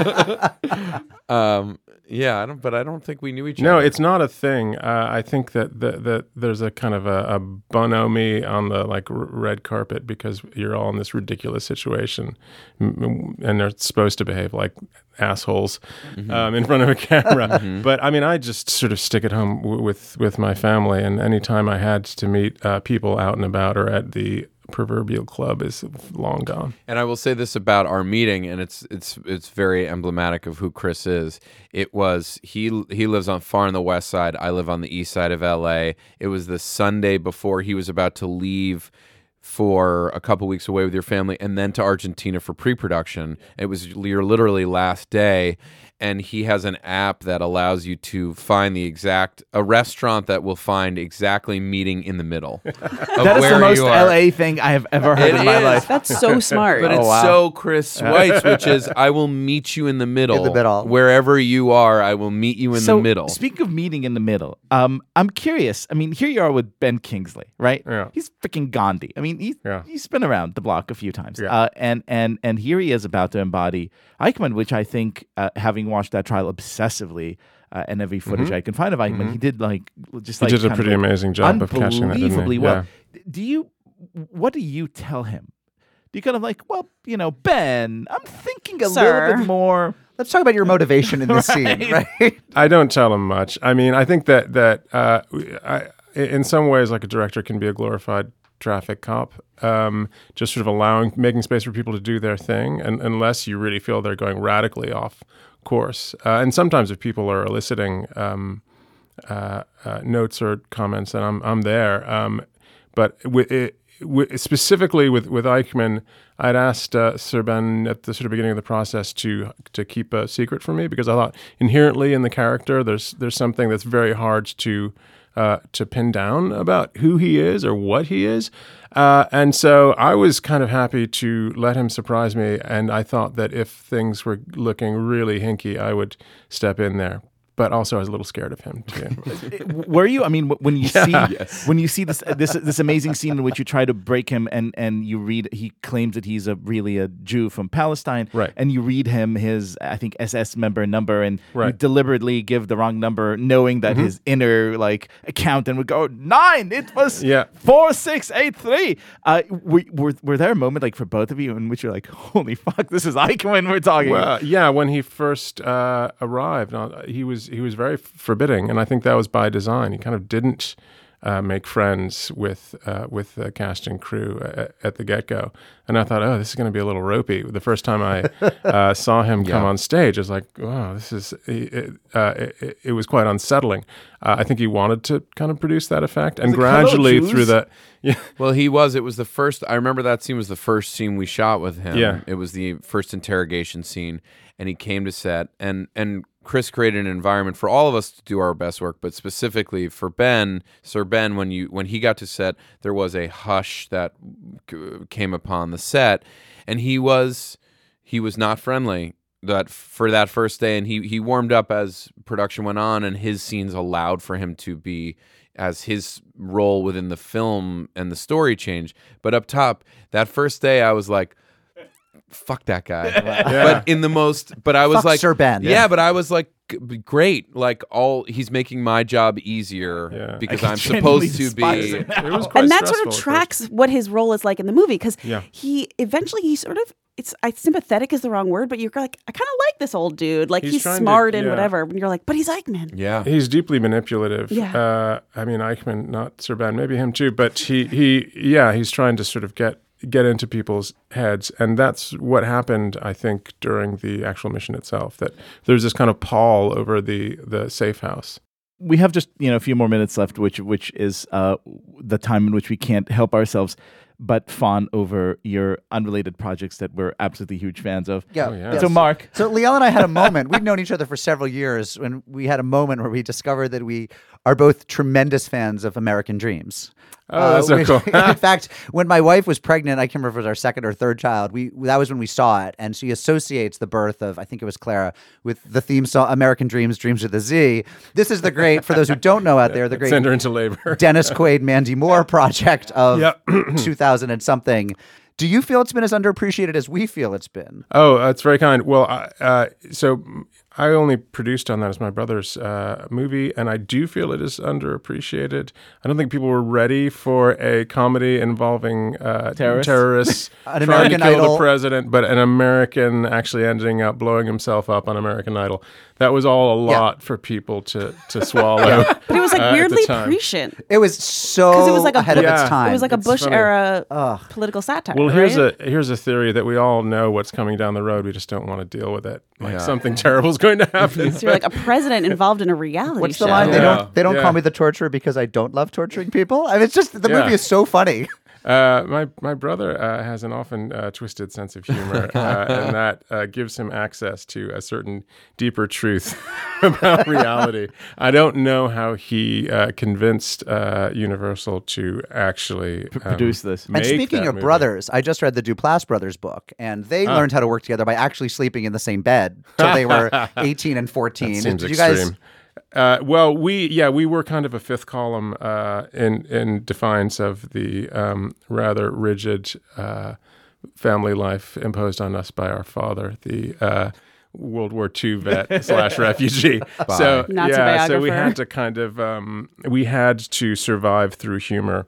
Speaker 5: Um, yeah, I don't. But I don't think we knew each
Speaker 4: no,
Speaker 5: other.
Speaker 4: it's not a thing. Uh, I think that that that there's a kind of a, a bonhomie on the like r- red carpet because you're all in this ridiculous situation, M- m- and they're supposed to behave like assholes um, in front of a camera. But I mean, I just sort of stick at home w- with with my family, and anytime I had to meet uh, people out and about or at the proverbial club is long gone.
Speaker 5: And I will say this about our meeting, and it's it's it's very emblematic of who Chris is. It was he he lives on far on the west side. I live on the east side of L A. It was the Sunday before he was about to leave for a couple weeks away with your family, and then to Argentina for pre-production. It was your literally last day. And he has an app that allows you to find the exact a restaurant that will find exactly meeting in the middle of
Speaker 6: That is
Speaker 5: where
Speaker 6: the most
Speaker 5: you are.
Speaker 6: L A thing I have ever heard
Speaker 5: It
Speaker 6: in my
Speaker 5: is.
Speaker 6: life.
Speaker 3: That's so smart.
Speaker 5: But
Speaker 6: Oh,
Speaker 5: it's
Speaker 6: wow.
Speaker 5: so Chris Weitz, which is I will meet you in the middle.
Speaker 1: In the middle.
Speaker 5: Wherever you are, I will meet you in
Speaker 6: so,
Speaker 5: the middle.
Speaker 6: Speaking of meeting in the middle, um, I'm curious. I mean, here you are with Ben Kingsley, right?
Speaker 4: Yeah.
Speaker 6: He's freaking Gandhi. I mean, he's
Speaker 4: Yeah.
Speaker 6: he's been around the block a few times.
Speaker 4: Yeah.
Speaker 6: Uh, and and and here he is about to embody Eichmann, which I think, uh, having watched that trial obsessively, uh, and every footage I can find of Eichmann, he did like just
Speaker 4: He
Speaker 6: like
Speaker 4: did a
Speaker 6: kind of
Speaker 4: pretty
Speaker 6: like
Speaker 4: amazing job of catching that, didn't he?
Speaker 6: unbelievably well.
Speaker 4: Yeah.
Speaker 6: Do you? What do you tell him? Do you kind of like, well, you know, Ben, I'm thinking a
Speaker 3: Sir.
Speaker 6: little bit more.
Speaker 1: Let's talk about your motivation in this scene, right?
Speaker 4: I don't tell him much. I mean, I think that that uh, I, in some ways, like a director can be a glorified traffic cop, um, just sort of allowing, making space for people to do their thing, and unless you really feel they're going radically off course. Uh, and sometimes if people are eliciting um, uh, uh, notes or comments, then I'm I'm there. Um, but with it, with, specifically with with Eichmann, I'd asked uh, Sir Ben at the sort of beginning of the process to to keep a secret from me because I thought inherently in the character there's there's something that's very hard to uh, to pin down about who he is or what he is. Uh, and so I was kind of happy to let him surprise me. And I thought that if things were looking really hinky, I would step in there. but also I was a little scared of him too.
Speaker 6: Were you? I mean, wh- when you see
Speaker 5: Yes.
Speaker 6: when you see this this this amazing scene in which you try to break him, and and you read he claims that he's a really a Jew from Palestine,
Speaker 4: Right.
Speaker 6: And you read him his I think S S member number, and you
Speaker 4: Right.
Speaker 6: deliberately give the wrong number, knowing that his inner like accountant would go nine. It was
Speaker 4: Yeah.
Speaker 6: four six eight three. Uh, were, were were there a moment like for both of you in which you're like, holy fuck, this is Eichmann we're talking?
Speaker 4: Well, yeah, when he first uh, arrived, uh, he was he was very forbidding, and I think that was by design. He kind of didn't uh, make friends with uh, with the cast and crew at, at the get go, and I thought, oh, this is going to be a little ropey. The first time I uh, saw him come
Speaker 5: Yeah.
Speaker 4: on stage, I was like, wow, this is it. Uh, it, it was quite unsettling. Uh, I think he wanted to kind of produce that effect, and
Speaker 6: like, "Hello,
Speaker 4: gradually
Speaker 6: Jews."
Speaker 4: through the yeah.
Speaker 5: Well, he was. It was the first. I remember that scene was the first scene we shot with him.
Speaker 4: Yeah.
Speaker 5: It was the first interrogation scene, and he came to set, and and Chris created an environment for all of us to do our best work, but specifically for Ben, Sir Ben. When you when he got to set, there was a hush that c- came upon the set, and he was he was not friendly. That for that first day, and he he warmed up as production went on, and his scenes allowed for him to be as his role within the film and the story changed. But up top, that first day, I was like, "Fuck that guy!" But in the most, but I was
Speaker 1: Fuck
Speaker 5: like,
Speaker 1: Sir Ben.
Speaker 5: Yeah, but I was like, g- great. Like all, he's making my job easier
Speaker 4: Yeah.
Speaker 5: because
Speaker 6: I
Speaker 5: I'm
Speaker 6: genuinely
Speaker 5: supposed to
Speaker 6: despise
Speaker 5: be.
Speaker 6: him now.
Speaker 4: It was quite
Speaker 3: And that sort
Speaker 4: stressful
Speaker 3: of
Speaker 4: at
Speaker 3: tracks
Speaker 4: first.
Speaker 3: what his role is like in the movie because
Speaker 4: Yeah.
Speaker 3: he eventually he sort of it's I sympathetic is the wrong word, but you're like I kind of like this old dude. Like
Speaker 4: He's
Speaker 3: he's,
Speaker 4: trying to-
Speaker 3: smart and
Speaker 4: yeah.
Speaker 3: whatever. And you're like, but he's Eichmann.
Speaker 5: Yeah,
Speaker 4: He's deeply manipulative.
Speaker 3: Yeah.
Speaker 4: Uh, I mean, Eichmann, not Sir Ben, maybe him too, but he, he, yeah, he's trying to sort of get get into people's heads, and that's what happened, I think, during the actual mission itself. That there's this kind of pall over the the safe house.
Speaker 6: We have just you know a few more minutes left, which which is uh, the time in which we can't help ourselves but fawn over your unrelated projects that we're absolutely huge fans of.
Speaker 1: Yeah.
Speaker 4: Oh, yeah.
Speaker 1: yes.
Speaker 6: So, Mark,
Speaker 1: So Liel and I had a moment. We've known each other for several years when we had a moment where we discovered that we are both tremendous fans of American Dreams.
Speaker 4: Oh, that's so
Speaker 1: we-
Speaker 4: cool.
Speaker 1: In fact, when my wife was pregnant, I can't remember if it was our second or third child. We that was when we saw it, and she associates the birth of I think it was Clara with the theme song "American Dreams, Dreams with a Z." This is the great, for those who don't know out there, the great
Speaker 4: Send her into labor.
Speaker 1: Dennis Quaid, Mandy Moore project of
Speaker 4: Yep.
Speaker 1: two thousand and something. Do you feel it's been as underappreciated as we feel it's been?
Speaker 4: Oh, that's very kind. Well, I- uh, so I only produced on that as my brother's uh, movie, and I do feel it is underappreciated. I don't think people were ready for a comedy involving uh,
Speaker 6: Terrorists?
Speaker 4: terrorists
Speaker 1: An
Speaker 4: trying
Speaker 1: American
Speaker 4: to kill
Speaker 1: Idol.
Speaker 4: the president, but an American actually ending up blowing himself up on American Idol. That was all a
Speaker 1: Yeah.
Speaker 4: lot for people to to swallow.
Speaker 3: But it was like
Speaker 4: uh, at the
Speaker 3: weirdly
Speaker 4: time.
Speaker 3: prescient.
Speaker 1: It was so
Speaker 3: 'Cause it was like a-
Speaker 1: ahead of
Speaker 4: Yeah.
Speaker 1: its time.
Speaker 3: It was like a
Speaker 4: It's
Speaker 3: Bush
Speaker 4: funny.
Speaker 3: era
Speaker 1: Ugh.
Speaker 3: political satire.
Speaker 4: Well, here's
Speaker 3: right?
Speaker 4: a here's a theory that we all know what's coming down the road. We just don't want to deal with it. Like
Speaker 5: Yeah.
Speaker 4: something terrible is going to happen.
Speaker 3: So you're like a president involved in a reality
Speaker 1: What's
Speaker 3: show.
Speaker 1: the line? They
Speaker 4: Yeah.
Speaker 1: don't. They don't
Speaker 4: Yeah.
Speaker 1: call me the torturer because I don't love torturing people. I mean, it's just the
Speaker 4: Yeah.
Speaker 1: movie is so funny.
Speaker 4: Uh, my my brother uh, has an often uh, twisted sense of humor, uh, and that uh, gives him access to a certain deeper truth about reality. I don't know how he uh, convinced uh, Universal to actually um,
Speaker 6: produce this.
Speaker 1: And
Speaker 4: make
Speaker 1: speaking
Speaker 4: that
Speaker 1: of
Speaker 4: movie.
Speaker 1: brothers, I just read the Duplass brothers book, and they
Speaker 4: Ah.
Speaker 1: learned how to work together by actually sleeping in the same bed till they were eighteen and fourteen.
Speaker 4: That seems
Speaker 1: Did you
Speaker 4: extreme.
Speaker 1: guys?
Speaker 4: Uh, well, we yeah we were kind of a fifth column uh, in in defiance of the um, rather rigid uh, family life imposed on us by our father, the uh, World War Two vet slash refugee. So
Speaker 3: Nazi
Speaker 4: yeah, so we
Speaker 3: biographer.
Speaker 4: had to kind of um, we had to survive through humor.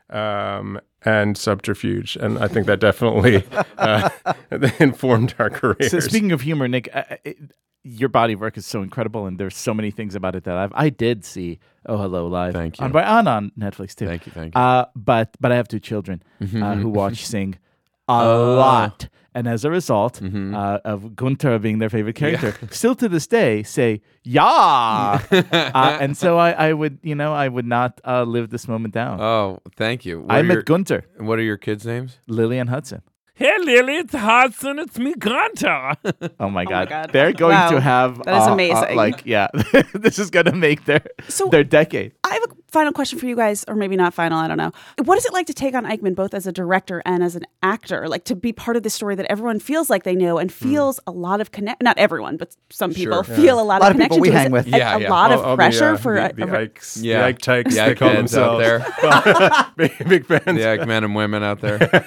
Speaker 4: Um, and subterfuge, and I think that definitely uh, informed our careers.
Speaker 6: So speaking of humor, Nick, uh, it, your body of work is so incredible, and there's so many things about it that I've I did see. Oh, hello, live.
Speaker 5: Thank you.
Speaker 6: On, on on Netflix too.
Speaker 5: Thank you, thank you.
Speaker 6: Uh, but but I have two children uh, who watch Sing a
Speaker 5: Oh.
Speaker 6: lot, and as a result
Speaker 5: Mm-hmm.
Speaker 6: uh, of Gunther being their favorite character, still to this day say "yeah," uh, and so I, I would you know I would not uh, live this moment down.
Speaker 5: Oh, thank you. What
Speaker 6: I
Speaker 5: are
Speaker 6: met
Speaker 5: your,
Speaker 6: Gunther,
Speaker 5: what are your kids' names?
Speaker 6: Lily and Hudson.
Speaker 7: Hey Lily, it's Hudson, it's me, Gunter.
Speaker 6: Oh my god.
Speaker 3: God.
Speaker 6: They're going
Speaker 3: Wow.
Speaker 6: to have
Speaker 3: That is
Speaker 6: uh, uh,
Speaker 3: amazing.
Speaker 6: like yeah, this is gonna make their
Speaker 3: So-
Speaker 6: their decade.
Speaker 3: I have a final question for you guys, or maybe not final, I don't know. What is it like to take on Eichmann both as a director and as an actor? Like to be part of this story that everyone feels like they know and feels mm. a lot of connect. Not everyone, but some people
Speaker 5: sure,
Speaker 3: feel yeah. a lot,
Speaker 1: a lot
Speaker 3: of
Speaker 1: of people
Speaker 3: connection
Speaker 1: we
Speaker 3: to
Speaker 1: hang
Speaker 3: it.
Speaker 1: with.
Speaker 3: A,
Speaker 5: Yeah,
Speaker 3: a
Speaker 5: yeah.
Speaker 3: lot
Speaker 4: All-
Speaker 3: of
Speaker 4: all
Speaker 3: pressure
Speaker 4: the, uh,
Speaker 3: for
Speaker 4: the,
Speaker 3: a,
Speaker 4: the
Speaker 3: a,
Speaker 4: Ikes,
Speaker 5: Yeah.
Speaker 4: the Ike tykes,
Speaker 5: The
Speaker 4: they
Speaker 5: Ike
Speaker 4: call
Speaker 5: heads out
Speaker 4: themselves.
Speaker 5: there.
Speaker 4: big, big fans.
Speaker 5: The Ike men and women out there.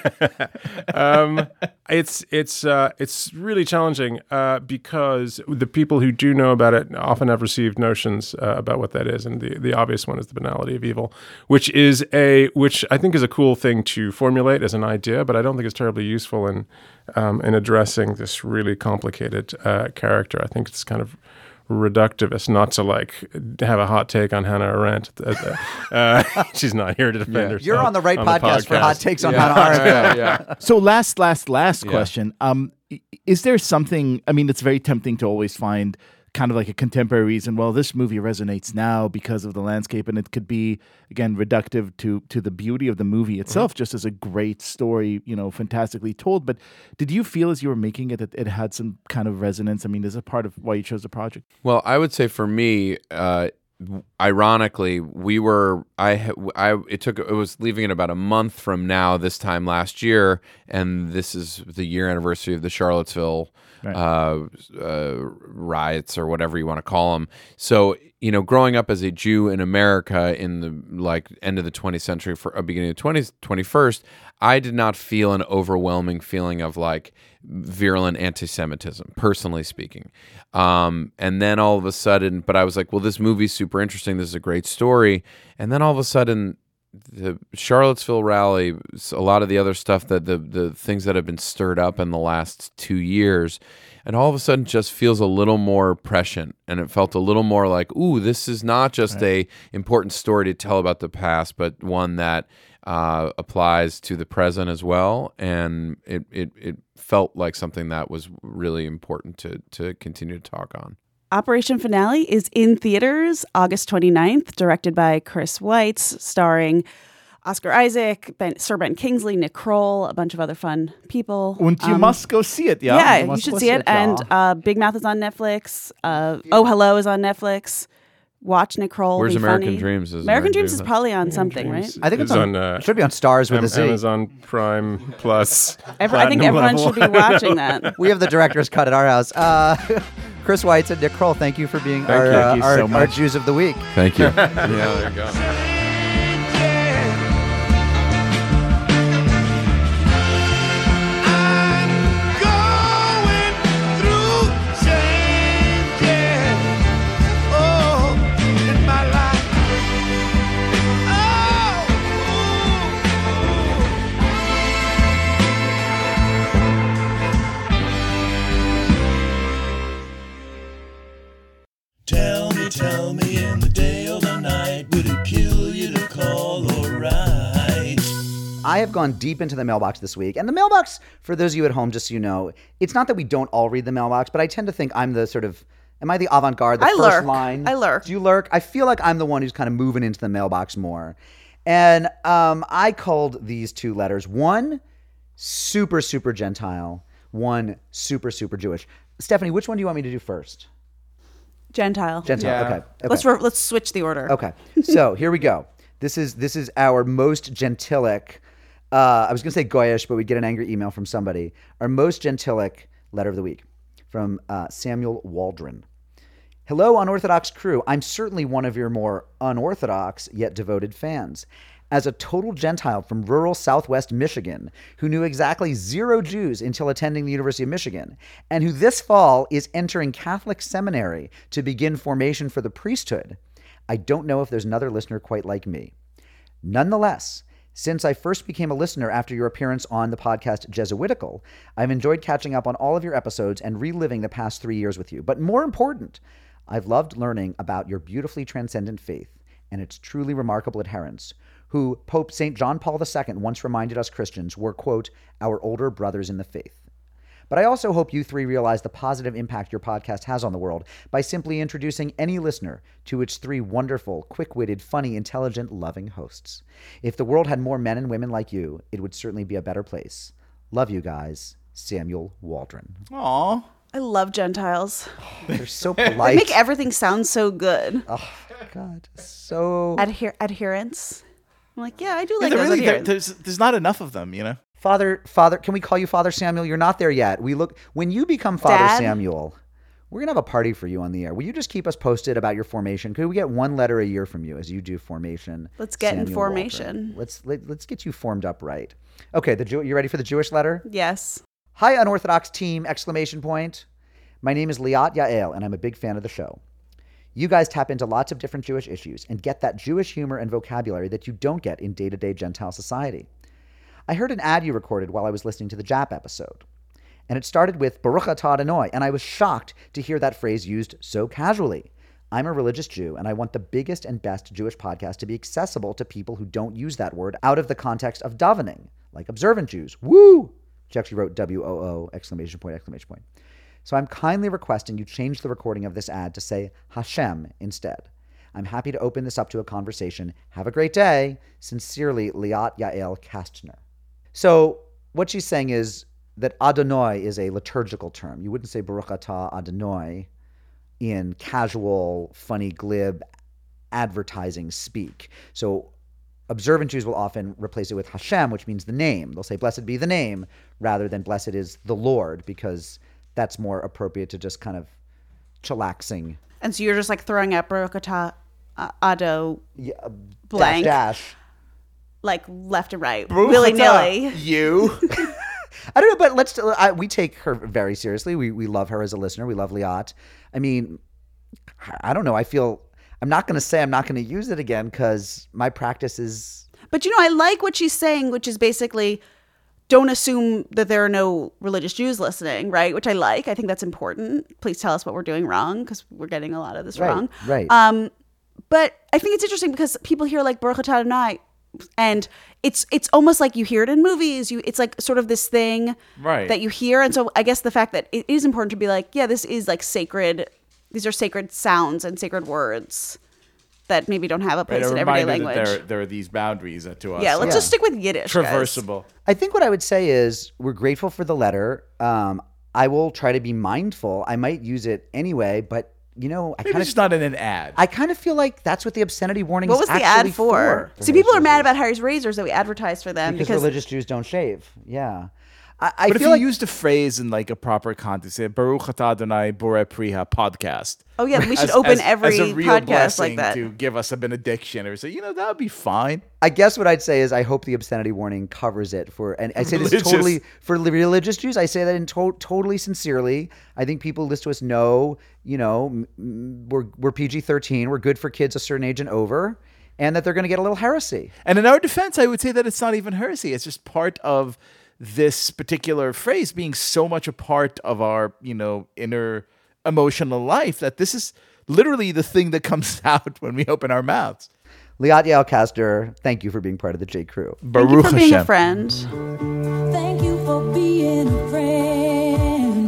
Speaker 4: um, it's it's uh, it's really challenging uh, because the people who do know about it often have received notions uh, about what that is, and the, the obvious one is the banality of evil, which is a which I think is a cool thing to formulate as an idea, but I don't think it's terribly useful in um, in addressing this really complicated uh, character. I think it's kind of reductivist not to like have a hot take on Hannah Arendt. Uh, she's not here to defend
Speaker 5: Yeah.
Speaker 4: herself.
Speaker 1: You're on the right
Speaker 4: on
Speaker 1: podcast, for hot takes on
Speaker 5: Yeah.
Speaker 1: Hannah Arendt.
Speaker 5: yeah, yeah.
Speaker 6: So last, last, last
Speaker 5: Yeah.
Speaker 6: question. Um, i- is there something? I mean, it's very tempting to always find kind of like a contemporary reason. Well, this movie resonates now because of the landscape, and it could be again reductive to to the beauty of the movie itself, mm-hmm. just as a great story, you know, fantastically told. But did you feel as you were making it that it had some kind of resonance? I mean, is it part of why you chose the project?
Speaker 5: Well, I would say for me, uh, ironically, we were I ha- I it took it was leaving it about a month from now this time last year, and this is the year anniversary of the Charlottesville right. uh, uh, riots or whatever you want to call them. So you know, growing up as a Jew in America in the like end of the twentieth century, for uh, beginning of the twentieth, twenty-first, I did not feel an overwhelming feeling of like virulent anti-Semitism, personally speaking. Um, and then all of a sudden, but I was like, well, this movie's super interesting. This is a great story. And then all of a sudden, the Charlottesville rally, a lot of the other stuff that the the things that have been stirred up in the last two years, and all of a sudden just feels a little more prescient, and it felt a little more like, ooh, this is not just right. a important story to tell about the past, but one that uh, applies to the present as well, and it it it felt like something that was really important to to continue to talk on.
Speaker 3: Operation Finale is in theaters August twenty-ninth, directed by Chris Weitz, starring Oscar Isaac, ben, Sir Ben Kingsley, Nick Kroll, a bunch of other fun people.
Speaker 6: And you
Speaker 3: Um,
Speaker 6: must go see it, yeah.
Speaker 3: Yeah,
Speaker 6: You
Speaker 3: you,
Speaker 6: must
Speaker 3: should
Speaker 6: go
Speaker 3: see it.
Speaker 6: yeah.
Speaker 3: And uh, Big Mouth is on Netflix. Uh, oh, Hello is on Netflix. Watch Nick Kroll.
Speaker 5: Where's
Speaker 3: be
Speaker 5: American
Speaker 3: funny.
Speaker 5: Dreams? Is
Speaker 3: American
Speaker 5: American
Speaker 3: Dreams is probably on something, right?
Speaker 1: I think it's
Speaker 4: It's
Speaker 1: on,
Speaker 4: on, uh,
Speaker 1: it should be on Stars with
Speaker 4: Am-
Speaker 1: a Z.
Speaker 4: Amazon Prime Plus.
Speaker 3: Every, I think
Speaker 4: Platinum
Speaker 3: everyone
Speaker 4: level.
Speaker 3: should be watching that.
Speaker 1: We have the director's cut at our house. Uh, Chris Weitz and Nick Kroll, thank you for being
Speaker 4: Thank
Speaker 1: our,
Speaker 4: you.
Speaker 1: uh,
Speaker 6: Thank you
Speaker 1: our,
Speaker 6: so
Speaker 1: our
Speaker 6: much.
Speaker 1: Jews of the week.
Speaker 5: Thank you. Yeah, there you go.
Speaker 8: Tell me, tell me in the day or the night, would it kill you to call or write?
Speaker 1: I have gone deep into the mailbox this week. And the mailbox, for those of you at home, just so you know, it's not that we don't all read the mailbox, but I tend to think I'm the sort of, am I the avant-garde, the
Speaker 3: I
Speaker 1: first
Speaker 3: lurk.
Speaker 1: line?
Speaker 3: I lurk.
Speaker 1: Do you lurk? I feel like I'm the one who's kind of moving into the mailbox more. And um, I called these two letters, one super, super Gentile, one super, super Jewish. Stephanie, which one do you want me to do first?
Speaker 3: Gentile.
Speaker 1: Gentile,
Speaker 6: Yeah.
Speaker 1: okay. okay.
Speaker 3: Let's re- let's switch the order.
Speaker 1: Okay, so here we go. This is this is our most gentilic. Uh, I was going to say goyish, but we'd get an angry email from somebody. Our most gentilic letter of the week from uh, Samuel Waldron. Hello, unorthodox crew. I'm certainly one of your more unorthodox yet devoted fans. As a total Gentile from rural Southwest Michigan who knew exactly zero Jews until attending the University of Michigan, and who this fall is entering Catholic seminary to begin formation for the priesthood, I don't know if there's another listener quite like me. Nonetheless, since I first became a listener after your appearance on the podcast Jesuitical, I've enjoyed catching up on all of your episodes and reliving the past three years with you. But more important, I've loved learning about your beautifully transcendent faith and its truly remarkable adherents, who Pope Saint John Paul the Second once reminded us Christians were, quote, our older brothers in the faith. But I also hope you three realize the positive impact your podcast has on the world by simply introducing any listener to its three wonderful, quick-witted, funny, intelligent, loving hosts. If the world had more men and women like you, it would certainly be a better place. Love you guys, Samuel Waldron.
Speaker 6: Aw.
Speaker 3: I love Gentiles.
Speaker 1: They're so
Speaker 3: They
Speaker 1: polite.
Speaker 3: make everything sound so good.
Speaker 1: Oh God, so
Speaker 3: Adher- adherence. I'm like, yeah, I do like
Speaker 6: Yeah,
Speaker 3: those
Speaker 6: really, there-
Speaker 3: adherents.
Speaker 6: there's there's not enough of them, you know.
Speaker 1: Father, Father, can we call you Father Samuel? You're not there yet. We look when you become Father
Speaker 3: Dad?
Speaker 1: Samuel. We're gonna have a party for you on the air. Will you just keep us posted about your formation? Could we get one letter a year from you as you do formation?
Speaker 3: Let's get in
Speaker 1: Samuel
Speaker 3: formation.
Speaker 1: Waldron? Let's let, let's get you formed up right. Okay, the Jew, you ready for the Jewish letter?
Speaker 3: Yes.
Speaker 1: Hi, unorthodox team! Exclamation point. My name is Liat Yael, and I'm a big fan of the show. You guys tap into lots of different Jewish issues and get that Jewish humor and vocabulary that you don't get in day-to-day Gentile society. I heard an ad you recorded while I was listening to the J A P episode, and it started with Baruch atah Adonai, and I was shocked to hear that phrase used so casually. I'm a religious Jew, and I want the biggest and best Jewish podcast to be accessible to people who don't use that word out of the context of davening, like observant Jews. Woo! She actually wrote W O O, exclamation point, exclamation point. So I'm kindly requesting you change the recording of this ad to say Hashem instead. I'm happy to open this up to a conversation. Have a great day. Sincerely, Liat Yael Kastner. So what she's saying is that Adonai is a liturgical term. You wouldn't say Baruch atah Adonai in casual, funny, glib advertising speak. So observant Jews will often replace it with Hashem, which means the name. They'll say, blessed be the name, rather than blessed is the Lord, because that's more appropriate to just kind of chillaxing.
Speaker 3: And so you're just like throwing out Baruch atah uh, Ado
Speaker 1: Yeah, uh,
Speaker 3: blank,
Speaker 1: dash, dash.
Speaker 3: like left and right,
Speaker 6: Baruch
Speaker 3: willy
Speaker 6: atah,
Speaker 3: nilly.
Speaker 6: You.
Speaker 1: I don't know, but let's. I, we take her very seriously. We we love her as a listener. We love Liat. I mean, I don't know. I feel I'm not going to say I'm not going to use it again because my practice is.
Speaker 3: But you know, I like what she's saying, which is basically don't assume that there are no religious Jews listening, right? Which I like. I think that's important. Please tell us what we're doing wrong because we're getting a lot of this
Speaker 1: Right,
Speaker 3: wrong.
Speaker 1: right.
Speaker 3: Um, but I think it's interesting because people hear like Baruch atah Adonai, and it's it's almost like you hear it in movies. You it's like sort of this thing
Speaker 6: Right.
Speaker 3: that you hear, and so I guess the fact that it is important to be like, yeah, this is like sacred. These are sacred sounds and sacred words that maybe don't have a place
Speaker 6: Right, a
Speaker 3: in everyday
Speaker 6: reminder that
Speaker 3: language.
Speaker 6: there, there are these boundaries uh, to us.
Speaker 3: Yeah, let's
Speaker 1: Yeah.
Speaker 3: just stick with Yiddish. guys.
Speaker 6: traversable.
Speaker 1: I think what I would say is we're grateful for the letter. Um, I will try to be mindful. I might use it anyway, but you know, I
Speaker 6: Maybe
Speaker 1: kind
Speaker 6: it's
Speaker 1: of
Speaker 6: not in an ad.
Speaker 1: I kind of feel like that's what the obscenity warning
Speaker 3: What
Speaker 1: is
Speaker 3: was the
Speaker 1: actually
Speaker 3: ad for?
Speaker 1: for
Speaker 3: See, people are
Speaker 1: religious
Speaker 3: mad
Speaker 1: Jews.
Speaker 3: about Harry's razors that we advertise for them
Speaker 1: because,
Speaker 3: because,
Speaker 1: religious Jews don't shave. Yeah, I, I
Speaker 6: but if
Speaker 1: feel
Speaker 6: you
Speaker 1: like
Speaker 6: used the phrase in like a proper context, say Baruch atah Adonai Borei Priha podcast.
Speaker 3: oh yeah, we should
Speaker 6: as-
Speaker 3: open
Speaker 6: as-
Speaker 3: every
Speaker 6: as a real
Speaker 3: podcast
Speaker 6: blessing
Speaker 3: like that.
Speaker 6: to give us a benediction or so. You know, that would be fine.
Speaker 1: I guess what I'd say is I hope the obscenity warning covers it for, and I say this
Speaker 6: Religious.
Speaker 1: totally for li- religious Jews. I say that in to- totally sincerely. I think people who listen to us know, you know, m- m- we're we're P G thirteen. We're good for kids a certain age and over, and that they're going to get a little heresy.
Speaker 6: And in our defense, I would say that it's not even heresy. It's just part of this particular phrase being so much a part of our, you know, inner emotional life that this is literally the thing that comes out when we open our mouths.
Speaker 1: Liat Yalcaster, thank you for being part of the J Crew.
Speaker 3: Thank you for being a friend.
Speaker 9: Thank you for being a friend.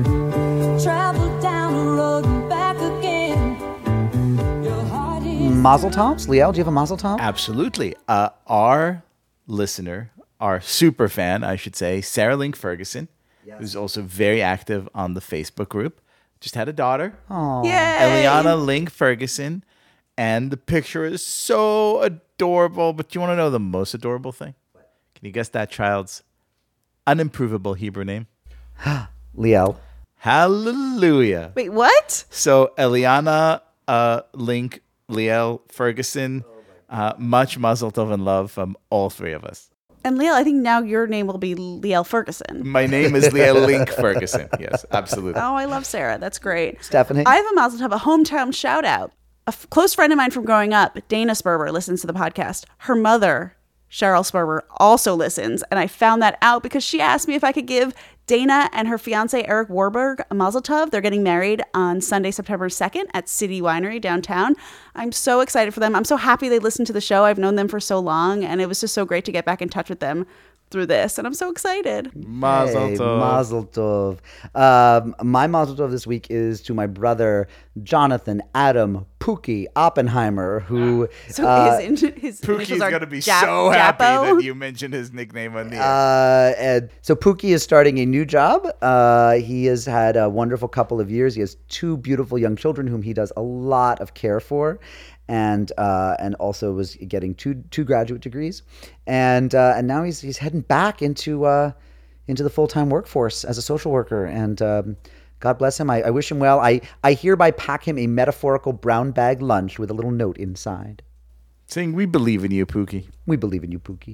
Speaker 9: Travel down the road and back again. Your heart is
Speaker 1: Mazel tovs, Liel. Do you have a mazel tov?
Speaker 6: Absolutely. Uh, our listener, our super fan, I should say, Sarah Link Ferguson, who's also very active on the Facebook group, just had a daughter,
Speaker 3: Yay!
Speaker 6: Eliana Link Ferguson, and the picture is so adorable. But do you want to know the most adorable thing? Can you guess that child's unimprovable Hebrew name?
Speaker 1: Liel.
Speaker 6: Hallelujah.
Speaker 3: Wait, what?
Speaker 6: So Eliana uh, Link Liel Ferguson, uh, much mazel tov and love from all three of us.
Speaker 3: And Liel, I think now your name will be Liel Ferguson.
Speaker 6: My name is Liel Link Ferguson. Yes, absolutely.
Speaker 3: Oh, I love Sarah. That's great.
Speaker 1: Stephanie?
Speaker 3: I have a mazel tov, a hometown shout out. A f- close friend of mine from growing up, Dana Sperber, listens to the podcast. Her mother, Cheryl Sperber, also listens. And I found that out because she asked me if I could give Dana and her fiance, Eric Warburg, a mazel tov. They're getting married on Sunday, September second at City Winery downtown. I'm so excited for them. I'm so happy they listened to the show. I've known them for so long, and it was just so great to get back in touch with them through this, and I'm so excited.
Speaker 2: Mazel
Speaker 1: Hey,
Speaker 2: tov.
Speaker 1: Mazel tov. Um, my Mazel tov this week is to my brother Jonathan Adam Pookie Oppenheimer, who
Speaker 3: So
Speaker 1: uh,
Speaker 3: his, in- his
Speaker 2: Pookie's
Speaker 3: initials are
Speaker 2: gonna be
Speaker 3: Jap-
Speaker 2: so happy
Speaker 3: Japo?
Speaker 2: that you mentioned his nickname on the air.
Speaker 1: Uh, and so Pookie is starting a new job. Uh, he has had a wonderful couple of years. He has two beautiful young children whom he does a lot of care for, and uh, and also was getting two two graduate degrees, and uh, and now he's he's heading back into uh, into the full time workforce as a social worker. And um, God bless him. I, I wish him well. I I hereby pack him a metaphorical brown bag lunch with a little note inside.
Speaker 2: Saying we believe in you, Pookie.
Speaker 1: We believe in you, Pookie.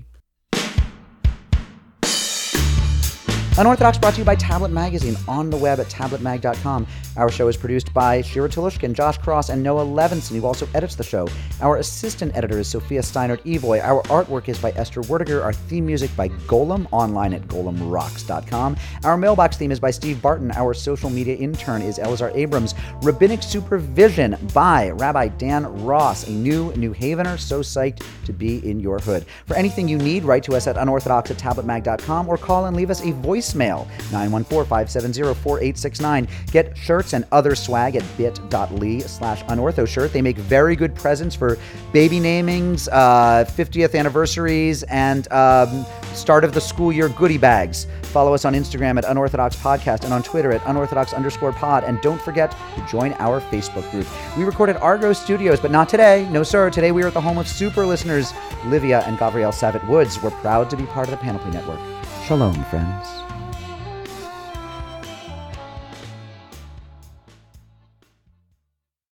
Speaker 1: Unorthodox brought to you by Tablet Magazine on the web at tablet mag dot com. Our show is produced by Shira Tolushkin, Josh Cross, and Noah Levinson, who also edits the show. Our assistant editor is Sophia Steinert-Evoy. Our artwork is by Esther Werdiger. Our theme music by Golem, online at golem rocks dot com. Our mailbox theme is by Steve Barton. Our social media intern is Elazar Abrams. Rabbinic supervision by Rabbi Dan Ross, a new New Havener. So psyched to be in your hood. For anything you need, write to us at unorthodox at tablet mag dot com or call and leave us a voicemail, nine one four, five seven zero, four eight six nine. Get shirts and other swag at bit.ly slash unorthoshirt. They make very good presents for baby namings, uh, fiftieth anniversaries, and um, start of the school year goodie bags. Follow us on Instagram at Unorthodox Podcast and on Twitter at unorthodox underscore pod. And don't forget to join our Facebook group. We record at Argo Studios, but not today. No, sir. Today we are at the home of super listeners, Livia and Gabrielle Savitt Woods. We're proud to be part of the Panoply Network. Shalom, friends.